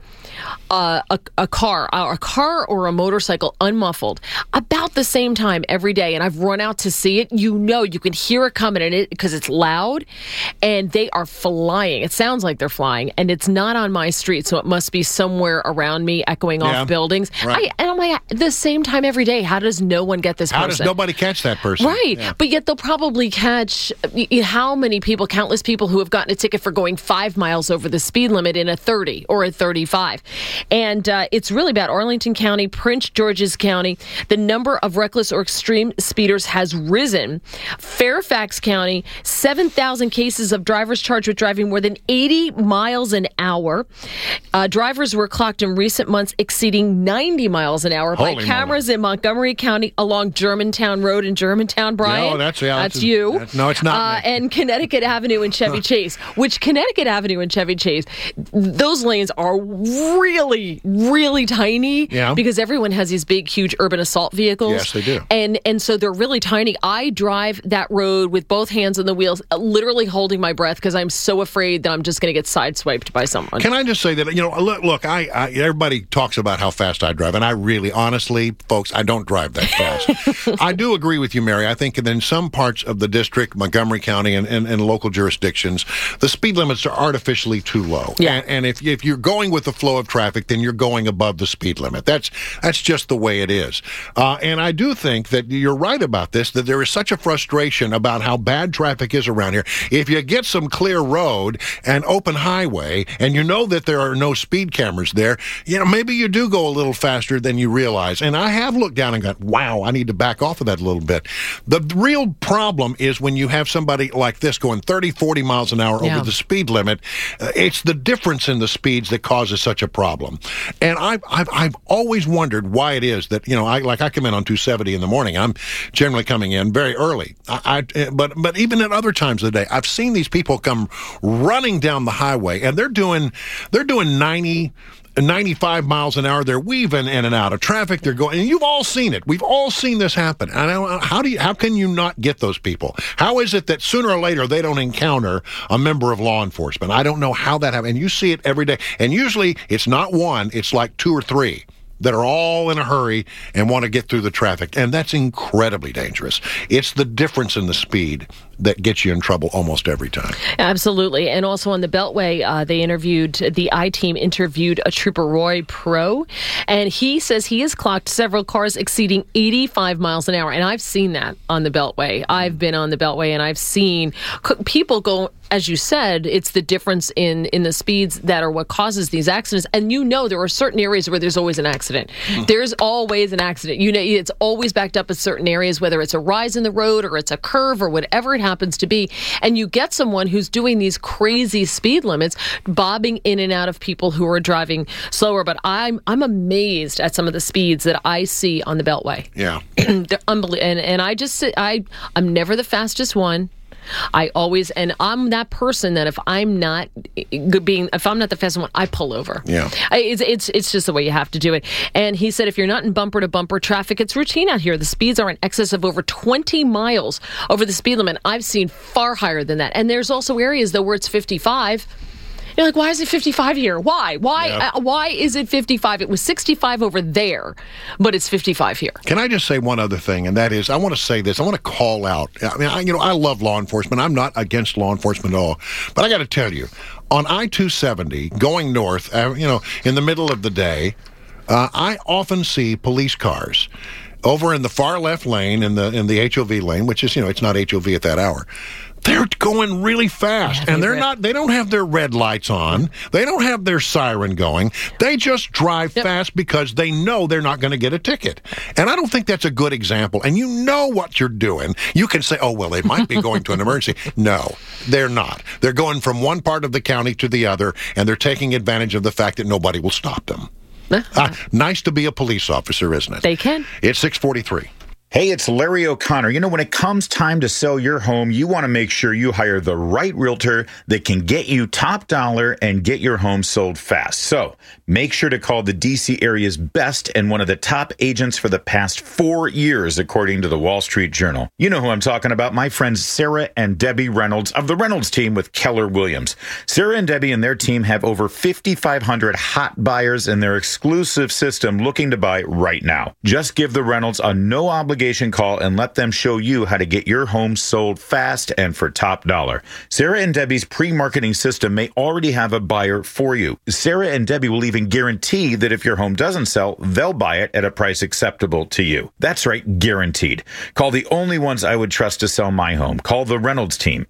a car or a motorcycle unmuffled about the same time every day, and I've run out to see it. You can hear it coming, and because it's loud, and they are flying. It sounds like they're flying, and it's not on my street, so it must be somewhere around me, echoing off buildings. And I'm like, the same time every day. How does no one get this person? How does nobody catch that person? Right, but yet they'll probably catch how many people, countless people who have gotten a ticket for going 5 miles over the speed limit in a 30 or a 35. And it's really bad. Arlington County, Prince George's County, the number of reckless or extreme speeders has risen. Fairfax County, 7,000 cases of drivers charged with driving more than 80 miles an hour. Drivers were clocked in recent months exceeding 90 miles an hour by cameras in Montgomery County along Germantown Road in Germantown, Brian. No, that's you. No, it's not. And Connecticut Avenue and Chevy Chase, which Connecticut Avenue and Chevy Chase, those lanes are really, really tiny because everyone has these big, huge urban assault vehicles. Yes, they do. And so they're really tiny. I drive that road with both hands on the wheels, literally holding my breath because I'm so afraid that I'm just going to get sideswiped by someone. Can I just say that, look, I everybody talks about how fast I drive, and I really, honestly, folks, I don't drive that fast. I do agree with you, Mary. I think that in some parts of the district, Montgomery County, and local jurisdictions, the speed limits are artificially too low. Yeah. And if you're going with the flow of traffic, then you're going above the speed limit. That's just the way it is. And I do think that you're right about this, that there is such a frustration about how bad traffic is around here. If you get some clear road and open highway, and you know that there are no speed cameras there, maybe you do go a little faster than you realize. And I have looked down and gone, wow, I need to back off of that a little bit. The real problem is when you have somebody like this going 30, 40 miles an hour over the speed limit. It's the difference in the speeds that causes such a problem. And I've always wondered why it is that, I come in on 270 in the morning. I'm generally coming in very early. But even at other times of the day, I've seen these people come running down the highway, and they're doing 95 miles an hour. They're weaving in and out of traffic. They're going, and you've all seen it. We've all seen this happen. And how can you not get those people? How is it that sooner or later they don't encounter a member of law enforcement? I don't know how that happens. And you see it every day. And usually it's not one, it's like 2 or 3 that are all in a hurry and want to get through the traffic. And that's incredibly dangerous. It's the difference in the speed that gets you in trouble almost every time. Absolutely. And also on the Beltway, the I-Team interviewed a Trooper Roy Pro, and he says he has clocked several cars exceeding 85 miles an hour. And I've seen that on the Beltway. I've been on the Beltway, and I've seen people go, as you said, it's the difference in the speeds that are what causes these accidents. And there are certain areas where there's always an accident. There's always an accident. It's always backed up in certain areas, whether it's a rise in the road or it's a curve or whatever it happens to be. And you get someone who's doing these crazy speed limits, bobbing in and out of people who are driving slower. But I'm amazed at some of the speeds that I see on the Beltway. Yeah. They're unbelievable. And I'm never the fastest one. I'm that person that if I'm not the fastest one, I pull over. Yeah. It's just the way you have to do it. And he said if you're not in bumper to bumper traffic, it's routine out here. The speeds are in excess of over 20 miles over the speed limit. I've seen far higher than that. And there's also areas though where it's 55. You're like, why is it 55 here? Why? Why is it 55? It was 65 over there, but it's 55 here. Can I just say one other thing, and that is, I want to say this. I want to call out. I love law enforcement. I'm not against law enforcement at all, but I got to tell you, on I-270 going north, in the middle of the day, I often see police cars over in the far left lane in the HOV lane, which is, it's not HOV at that hour. they're going really fast, and they don't have their red lights on. They don't have their siren going. They just drive fast because they know they're not going to get a ticket. And I don't think that's a good example. And you know what you're doing. You can say, oh, well, they might be going to an emergency. No, they're not. They're going from one part of the county to the other, and they're taking advantage of the fact that nobody will stop them. Nice to be a police officer, isn't it? They can. It's 6:43. Hey, it's Larry O'Connor. You know, when it comes time to sell your home, you want to make sure you hire the right realtor that can get you top dollar and get your home sold fast. So make sure to call the D.C. area's best and one of the top agents for the past 4 years, according to the Wall Street Journal. You know who I'm talking about, my friends Sarah and Debbie Reynolds of the Reynolds team with Keller Williams. Sarah and Debbie and their team have over 5,500 hot buyers in their exclusive system looking to buy right now. Just give the Reynolds a no obligation call and let them show you how to get your home sold fast and for top dollar. Sarah and Debbie's pre-marketing system may already have a buyer for you. Sarah and Debbie will even guarantee that if your home doesn't sell, they'll buy it at a price acceptable to you. That's right, guaranteed. Call the only ones I would trust to sell my home. Call the Reynolds team,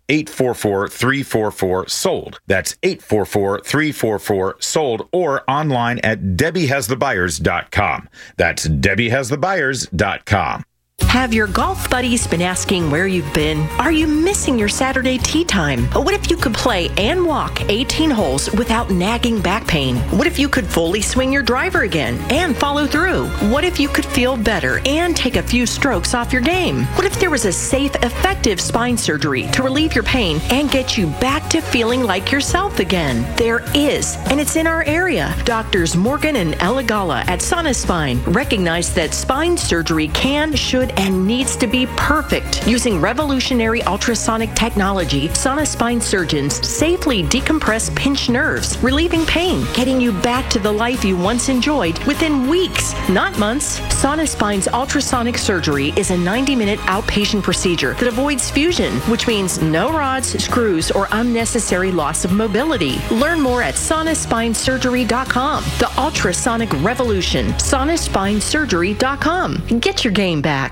844-344-SOLD. That's 844-344-SOLD, or online at DebbieHasTheBuyers.com. That's DebbieHasTheBuyers.com. Have your golf buddies been asking where you've been? Are you missing your Saturday tee time? What if you could play and walk 18 holes without nagging back pain? What if you could fully swing your driver again and follow through? What if you could feel better and take a few strokes off your game? What if there was a safe, effective spine surgery to relieve your pain and get you back to feeling like yourself again? There is, and it's in our area. Doctors Morgan and Eligala at Sana Spine recognize that spine surgery can, should, and needs to be perfect. Using revolutionary ultrasonic technology, Sana Spine surgeons safely decompress pinched nerves, relieving pain, getting you back to the life you once enjoyed within weeks, not months. Sana Spine's ultrasonic surgery is a 90-minute outpatient procedure that avoids fusion, which means no rods, screws, or unnecessary loss of mobility. Learn more at SanaSpineSurgery.com. The ultrasonic revolution. SanaSpineSurgery.com. Get your game back.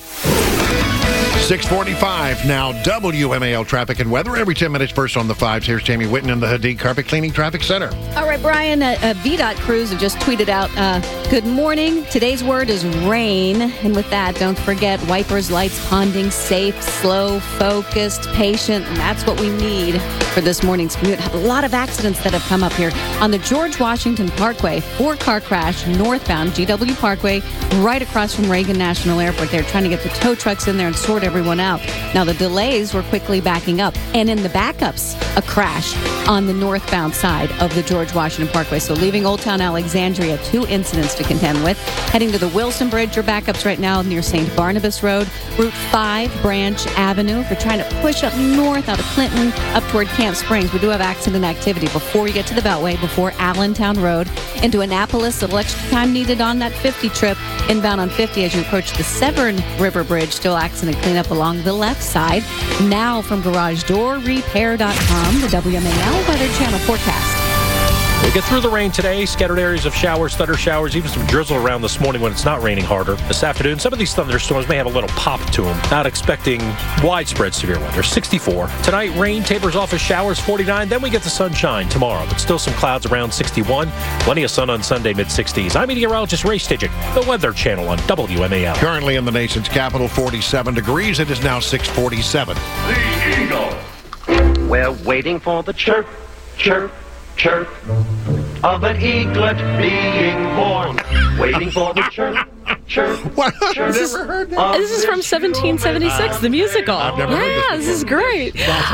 6:45 now. WMAL traffic and weather every 10 minutes. First on the fives. Here's Tammy Whitten in the Hadid Carpet Cleaning Traffic Center. All right, Brian, VDOT crews have just tweeted out, good morning. Today's word is rain. And with that, don't forget wipers, lights, ponding, safe, slow, focused, patient. And that's what we need for this morning's commute. Have a lot of accidents that have come up here on the George Washington Parkway. 4-car crash northbound GW Parkway right across from Reagan National Airport. They're trying to get the tow trucks in there and sort everyone out. Now, the delays were quickly backing up. And in the backups, a crash on the northbound side of the George Washington Parkway. So leaving Old Town Alexandria, 2 incidents to contend with. Heading to the Wilson Bridge, your backups right now near St. Barnabas Road. Route 5, Branch Avenue. If you're trying to push up north out of Clinton, up toward Camp Springs, we do have accident activity before you get to the Beltway, before Allentown Road. Into Annapolis, a little extra time needed on that 50 trip. Inbound on 50 as you approach the Severn River Bridge. Still accident cleanup along the left side. Now from GarageDoorRepair.com, the WMAL Weather Channel forecast. We'll get through the rain today. Scattered areas of showers, thunder showers, even some drizzle around this morning when it's not raining harder. This afternoon, some of these thunderstorms may have a little pop to them. Not expecting widespread severe weather. 64. Tonight, rain tapers off as showers, 49. Then we get the sunshine tomorrow, but still some clouds around 61. Plenty of sun on Sunday, mid-60s. I'm meteorologist Ray Stidgick, the Weather Channel on WMAL. Currently in the nation's capital, 47 degrees. It is now 6:47. The Eagle. We're waiting for the chirp, chirp, chirp of an eaglet being born. Waiting for the chirp, chirp, chirp. This is from 1776, the musical. I've never heard this is great.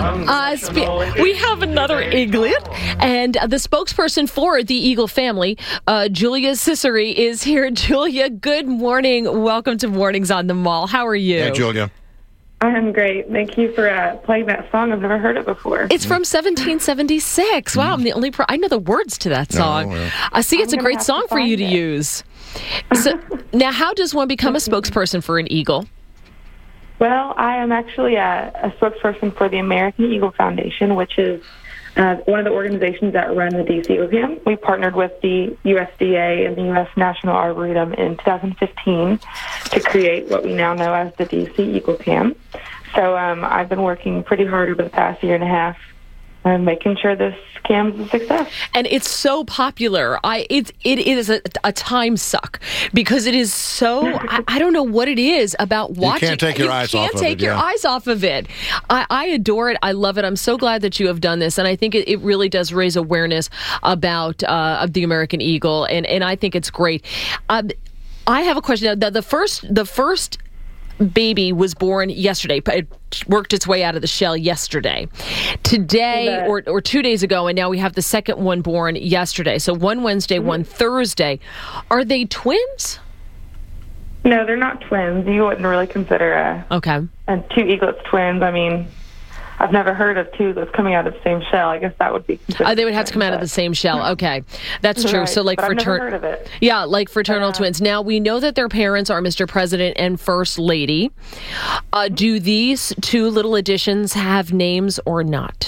We have another eaglet, and the spokesperson for the Eagle family, Julia Ciceri, is here. Julia, good morning. Welcome to Mornings on the Mall. How are you? Hey, Julia. I'm great. Thank you for playing that song. I've never heard it before. It's from 1776. Wow, I'm the only I know the words to that song. I see it's a great song for you to use. So, now, how does one become a spokesperson for an eagle? Well, I am actually a spokesperson for the American Eagle Foundation, which is one of the organizations that run the D.C. Eagle Camp. We partnered with the USDA and the U.S. National Arboretum in 2015 to create what we now know as the D.C. Eagle Camp. So I've been working pretty hard over the past year and a half, making sure this cam's a success. And it's so popular. It is a time suck because it is so. I don't know what it is about watching. You can't take your eyes off of it. You can't take your eyes off of it. I adore it. I love it. I'm so glad that you have done this, and I think it really does raise awareness about of the American Eagle, and I think it's great. I have a question. The first baby was born yesterday. It worked its way out of the shell yesterday. Today, or 2 days ago, and now we have the second one born yesterday. So one Wednesday, one Thursday. Are they twins? No, they're not twins. You wouldn't really consider two eaglets twins. I mean, I've never heard of two that's coming out of the same shell. I guess that would be considered. They would have to come out of the same shell. Okay, that's true. Right. So like I've never heard of it. Yeah, like fraternal twins. Now we know that their parents are Mr. President and First Lady. Do these two little additions have names or not?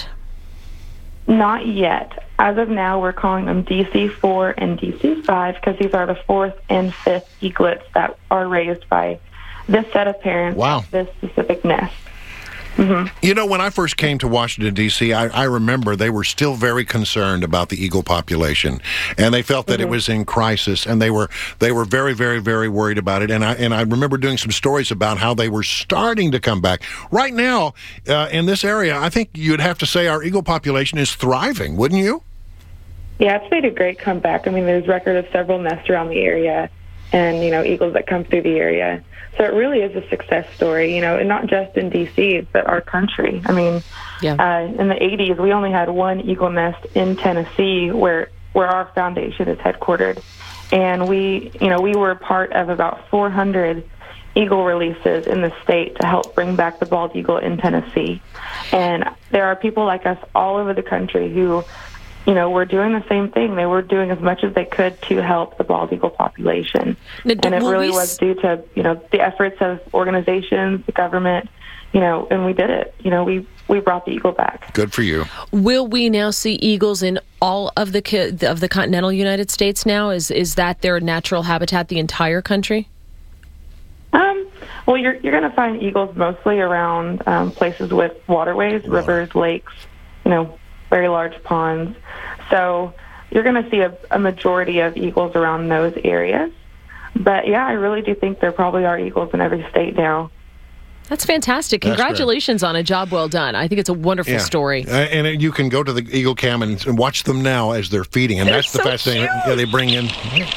Not yet. As of now, we're calling them DC4 and DC5 because these are the fourth and fifth eaglets that are raised by this set of parents. Wow. At this specific nest. Mm-hmm. You know, when I first came to Washington, D.C., I remember they were still very concerned about the eagle population, and they felt that it was in crisis, and they were very, very, very worried about it. And I remember doing some stories about how they were starting to come back. Right now, in this area, I think you'd have to say our eagle population is thriving, wouldn't you? Yeah, it's made a great comeback. I mean, there's record of several nests around the area, and eagles that come through the area. So it really is a success story, and not just in D.C., but our country. I mean, in the 80s, we only had one eagle nest in Tennessee where our foundation is headquartered. And we were part of about 400 eagle releases in the state to help bring back the bald eagle in Tennessee. And there are people like us all over the country who were doing the same thing. They were doing as much as they could to help the bald eagle population. And it really was due to, the efforts of organizations, the government, and we did it. We brought the eagle back. Good for you. Will we now see eagles in all of the continental United States now? Is that their natural habitat, the entire country? Well, you're going to find eagles mostly around places with waterways, rivers, lakes, very large ponds. So you're going to see a majority of eagles around those areas. But, yeah, I really do think there probably are eagles in every state now. That's fantastic. Congratulations on a job well done. I think it's a wonderful story. And you can go to the Eagle Cam and watch them now as they're feeding. And that's the fascinating. Yeah, they bring in...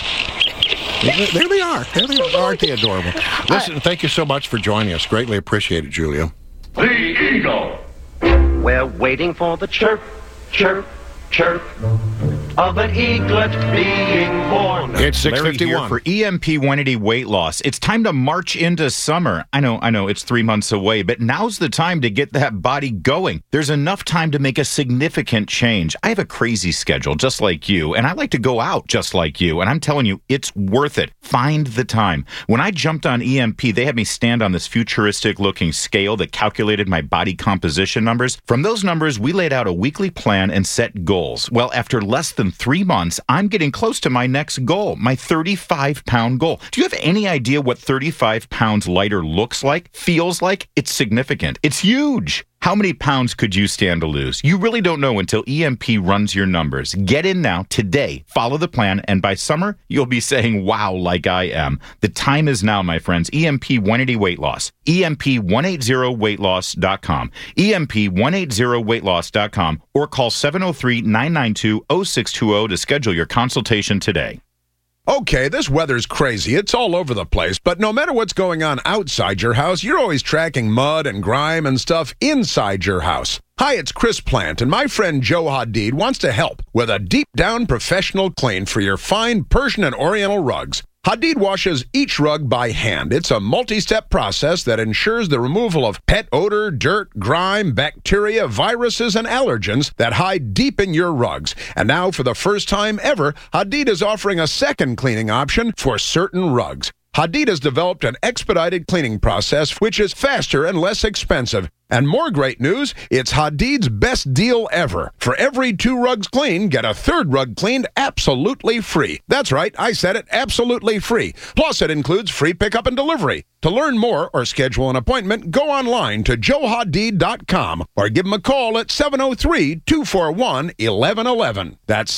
There they are. Aren't they adorable? Listen, thank you so much for joining us. Greatly appreciate it, Julia. The Eagle. We're waiting for the chirp, chirp, chirp of an eaglet being born. It's 6:51 for EMP 180 weight loss. It's time to march into summer. I know it's 3 months away, but now's the time to get that body going. There's enough time to make a significant change. I have a crazy schedule just like you, and I like to go out just like you, and I'm telling you, it's worth it. Find the time. When I jumped on EMP, they had me stand on this futuristic-looking scale that calculated my body composition numbers. From those numbers, we laid out a weekly plan and set goals. Well, after less than 3 months, I'm getting close to my next goal, my 35-pound goal. Do you have any idea what 35 pounds lighter looks like, feels like? It's significant. It's huge. How many pounds could you stand to lose? You really don't know until EMP runs your numbers. Get in now, today. Follow the plan, and by summer, you'll be saying, wow, like I am. The time is now, my friends. EMP 180 Weight Loss. EMP180weightloss.com. EMP180weightloss.com, or call 703-992-0620 to schedule your consultation today. Okay, this weather's crazy. It's all over the place, but no matter what's going on outside your house, you're always tracking mud and grime and stuff inside your house. Hi, it's Chris Plant, and my friend Joe Hadid wants to help with a deep-down professional clean for your fine Persian and Oriental rugs. Hadid washes each rug by hand. It's a multi-step process that ensures the removal of pet odor, dirt, grime, bacteria, viruses, and allergens that hide deep in your rugs. And now, for the first time ever, Hadid is offering a second cleaning option for certain rugs. Hadid has developed an expedited cleaning process which is faster and less expensive. And more great news, it's Hadid's best deal ever. For every 2 rugs cleaned, get a 3rd rug cleaned absolutely free. That's right, I said it, absolutely free. Plus, it includes free pickup and delivery. To learn more or schedule an appointment, go online to joehadid.com or give him a call at 703-241-1111. That's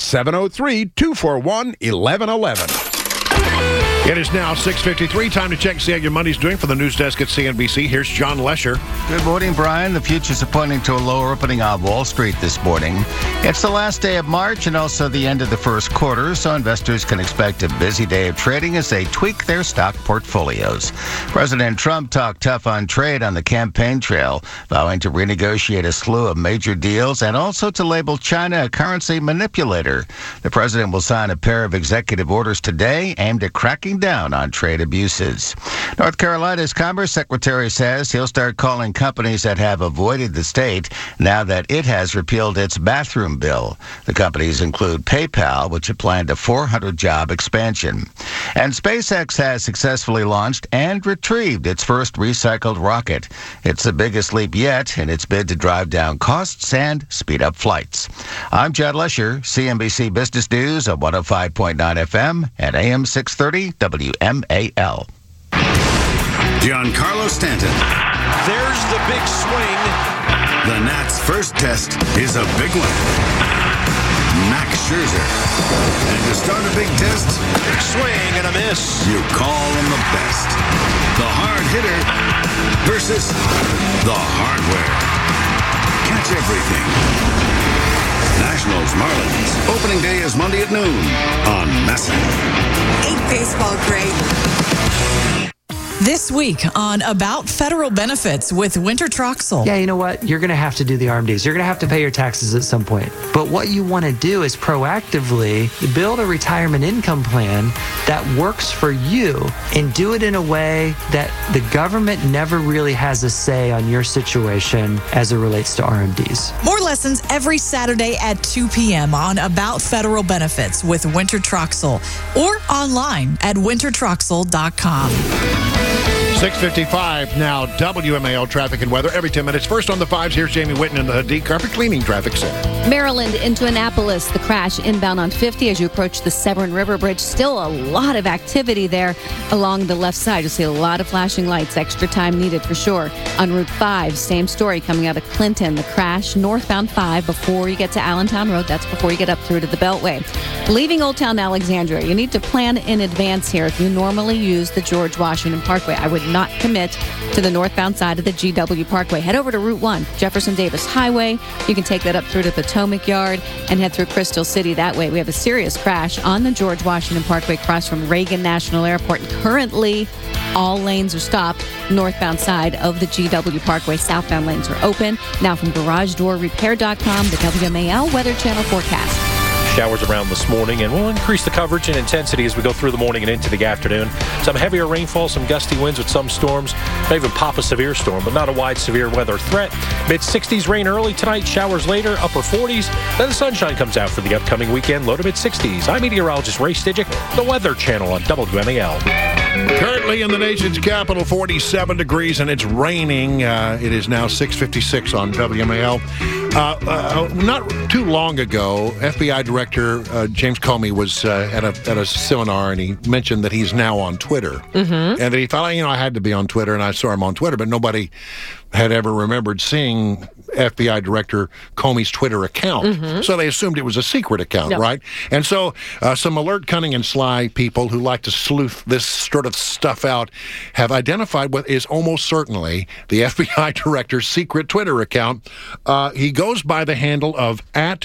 703-241-1111. It is now 6:53. Time to check, see how your Monday's doing for the news desk at CNBC. Here's John Lesher. Good morning, Brian. The futures are pointing to a lower opening on Wall Street this morning. It's the last day of March and also the end of the first quarter, so investors can expect a busy day of trading as they tweak their stock portfolios. President Trump talked tough on trade on the campaign trail, vowing to renegotiate a slew of major deals and also to label China a currency manipulator. The president will sign a pair of executive orders today aimed at cracking down on trade abuses. North Carolina's Commerce Secretary says he'll start calling companies that have avoided the state now that it has repealed its bathroom bill. The companies include PayPal, which had planned a 400-job expansion. And SpaceX has successfully launched and retrieved its first recycled rocket. It's the biggest leap yet in its bid to drive down costs and speed up flights. I'm John Lesher, CNBC Business News on 105.9 FM and AM 630 WMAL. Giancarlo Stanton. There's the big swing. The Nats' first test is a big one. Max Scherzer. And to start a big test, big swing and a miss. You call him the best. The hard hitter versus the hardware. Catch everything. Nationals Marlins. Opening day is Monday at noon on Massa. Ain't baseball great? This week on About Federal Benefits with Winter Troxel. Yeah, you know what? You're going to have to do the RMDs. You're going to have to pay your taxes at some point. But what you want to do is proactively build a retirement income plan that works for you and do it in a way that the government never really has a say on your situation as it relates to RMDs. More lessons every Saturday at 2 p.m. on About Federal Benefits with Winter Troxel or online at wintertroxel.com. 6:55 now, WMAL traffic and weather every 10 minutes. First on the fives, here's Jamie Whitten in the Hadid Carpet Cleaning Traffic Center. Maryland into Annapolis, the crash inbound on 50 as you approach the Severn River Bridge. Still a lot of activity there along the left side. You'll see a lot of flashing lights, extra time needed for sure. On Route 5, same story coming out of Clinton. The crash northbound 5 before you get to Allentown Road. That's before you get up through to the Beltway. Leaving Old Town Alexandria, you need to plan in advance here. If you normally use the George Washington Parkway, I would not commit to the northbound side of the GW Parkway. Head over to Route 1, Jefferson Davis Highway. You can take that up through to Potomac Yard and head through Crystal City that way. We have a serious crash on the George Washington Parkway across from Reagan National Airport. And currently, all lanes are stopped. Northbound side of the GW Parkway, southbound lanes are open. Now from GarageDoorRepair.com, the WMAL Weather Channel forecast. Showers around this morning, and we'll increase the coverage and intensity as we go through the morning and into the afternoon. Some heavier rainfall, some gusty winds with some storms. May even pop a severe storm, but not a wide severe weather threat. Mid-60s rain early tonight, showers later, upper 40s. Then the sunshine comes out for the upcoming weekend, low to mid-60s. I'm meteorologist Ray Stidgick, the Weather Channel on WMAL. Currently in the nation's capital, 47 degrees, and it's raining. It is now 6:56 on WMAL. Not too long ago, FBI Director James Comey was at a seminar, and he mentioned that he's now on Twitter. And that he thought, I had to be on Twitter, and I saw him on Twitter, but nobody had ever remembered seeing FBI Director Comey's Twitter account. So they assumed it was a secret account, right? And so some alert, cunning, and sly people who like to sleuth this sort of stuff out have identified what is almost certainly the FBI Director's secret Twitter account. He goes by the handle of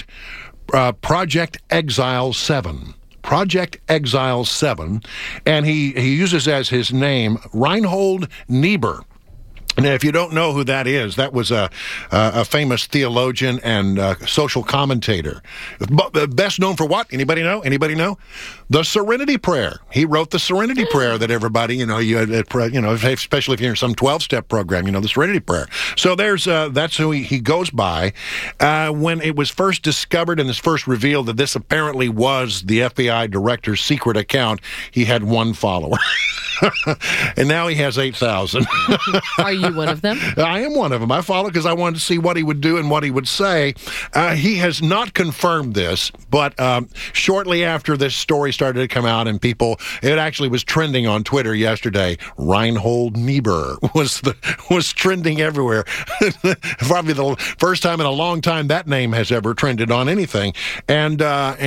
Project Exile 7. Project Exile 7. And he uses as his name Reinhold Niebuhr. And if you don't know who that is, that was a famous theologian and social commentator. Best known for what? Anybody know? The Serenity Prayer. He wrote the Serenity Prayer that everybody, especially if you're in some 12-step program, the Serenity Prayer. So that's who he goes by. When it was first discovered and it's first revealed that this apparently was the FBI Director's secret account, he had one follower. And now he has 8,000. Are you one of them? I am one of them. I followed because I wanted to see what he would do and what he would say. He has not confirmed this, but shortly after this story started to come out and it actually was trending on Twitter yesterday. Reinhold Niebuhr was trending everywhere. Probably the first time in a long time that name has ever trended on anything. And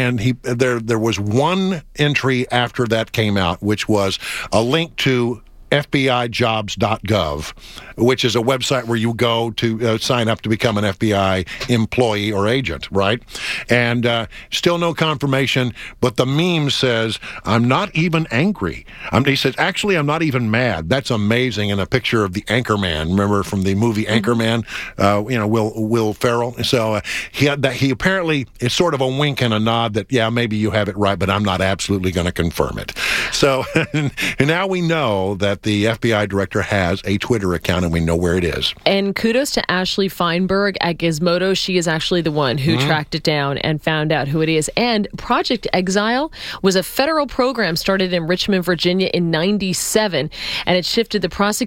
there was one entry after that came out, which was a link to FBIjobs.gov, which is a website where you go to sign up to become an FBI employee or agent, right? And still no confirmation, but the meme says, I'm not even angry. He says, actually, I'm not even mad. That's amazing. And a picture of the Anchorman, remember from the movie Anchorman, Will Ferrell. So he apparently, it's sort of a wink and a nod that, yeah, maybe you have it right, but I'm not absolutely going to confirm it. So and now we know that the FBI director has a Twitter account, and we know where it is. And kudos to Ashley Feinberg at Gizmodo. She is actually the one who tracked it down and found out who it is. And Project Exile was a federal program started in Richmond, Virginia in 1997, and it shifted the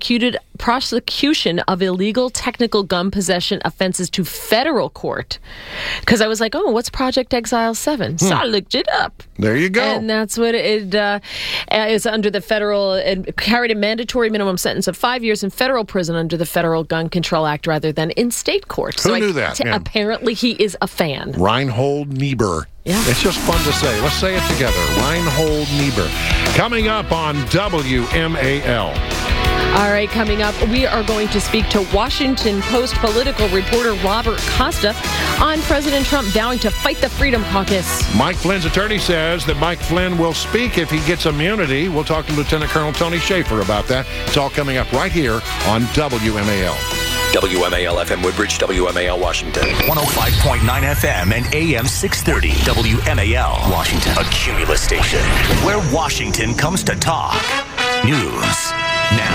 prosecution of illegal technical gun possession offenses to federal court. Because I was like, oh, what's Project Exile 7? So I looked it up. There you go. And that's what it is under the federal, and carried a mandatory minimum sentence of 5 years in federal prison under the Federal Gun Control Act rather than in state court. Who knew that? Apparently he is a fan. Reinhold Niebuhr. Yeah. It's just fun to say. Let's say it together. Reinhold Niebuhr. Coming up on WMAL. All right, coming up, we are going to speak to Washington Post political reporter Robert Costa on President Trump vowing to fight the Freedom Caucus. Mike Flynn's attorney says that Mike Flynn will speak if he gets immunity. We'll talk to Lieutenant Colonel Tony Shaffer about that. It's all coming up right here on WMAL. WMAL FM Woodbridge, WMAL Washington. 105.9 FM and AM 630. WMAL Washington. A Cumulus station where Washington comes to talk. News now.